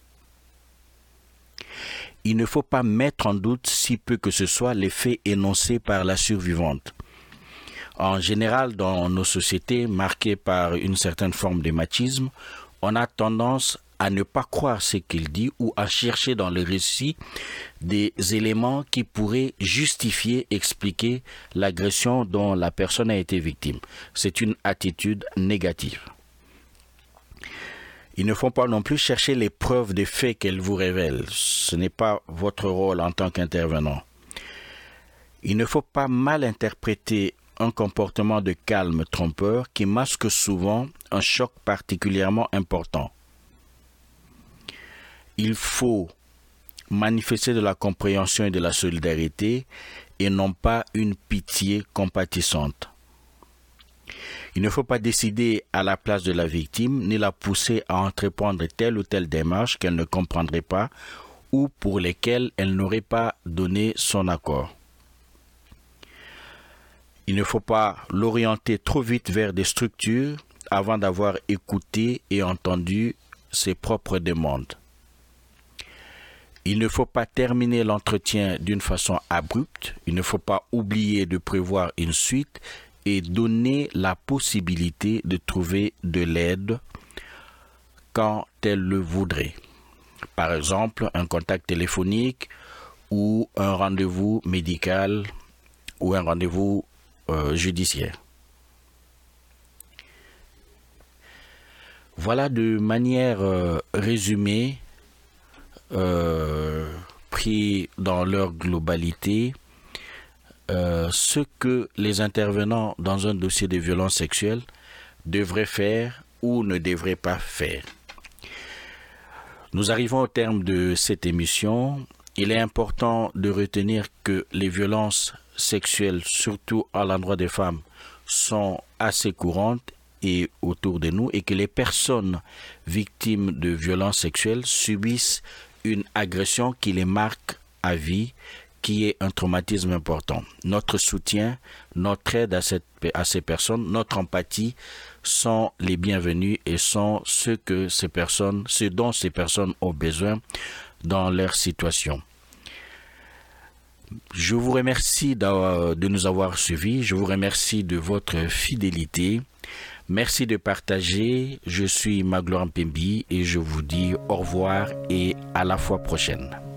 S1: Il ne faut pas mettre en doute si peu que ce soit les faits énoncés par la survivante. En général, dans nos sociétés marquées par une certaine forme de machisme, on a tendance à ne pas croire ce qu'il dit ou à chercher dans le récit des éléments qui pourraient justifier, expliquer l'agression dont la personne a été victime. C'est une attitude négative. Il ne faut pas non plus chercher les preuves des faits qu'elle vous révèle. Ce n'est pas votre rôle en tant qu'intervenant. Il ne faut pas mal interpréter un comportement de calme trompeur qui masque souvent un choc particulièrement important. Il faut manifester de la compréhension et de la solidarité et non pas une pitié compatissante. Il ne faut pas décider à la place de la victime ni la pousser à entreprendre telle ou telle démarche qu'elle ne comprendrait pas ou pour lesquelles elle n'aurait pas donné son accord. Il ne faut pas l'orienter trop vite vers des structures avant d'avoir écouté et entendu ses propres demandes. Il ne faut pas terminer l'entretien d'une façon abrupte. Il ne faut pas oublier de prévoir une suite et donner la possibilité de trouver de l'aide quand elle le voudrait. Par exemple, un contact téléphonique ou un rendez-vous médical ou un rendez-vous euh, judiciaire. Voilà de manière euh, résumée, euh, pris dans leur globalité, euh, ce que les intervenants dans un dossier de violence sexuelle devraient faire ou ne devraient pas faire. Nous arrivons au terme de cette émission. Il est important de retenir que les violences sexuelles, surtout à l'endroit des femmes, sont assez courantes et autour de nous et que les personnes victimes de violences sexuelles subissent une agression qui les marque à vie, qui est un traumatisme important. Notre soutien, notre aide à, cette, à ces personnes, notre empathie sont les bienvenus et sont ce que ces personnes, ce dont ces personnes ont besoin dans leur situation. Je vous remercie de, de nous avoir suivis. Je vous remercie de votre fidélité. Merci de partager. Je suis Magloire Mpembi et je vous dis au revoir et à la fois prochaine.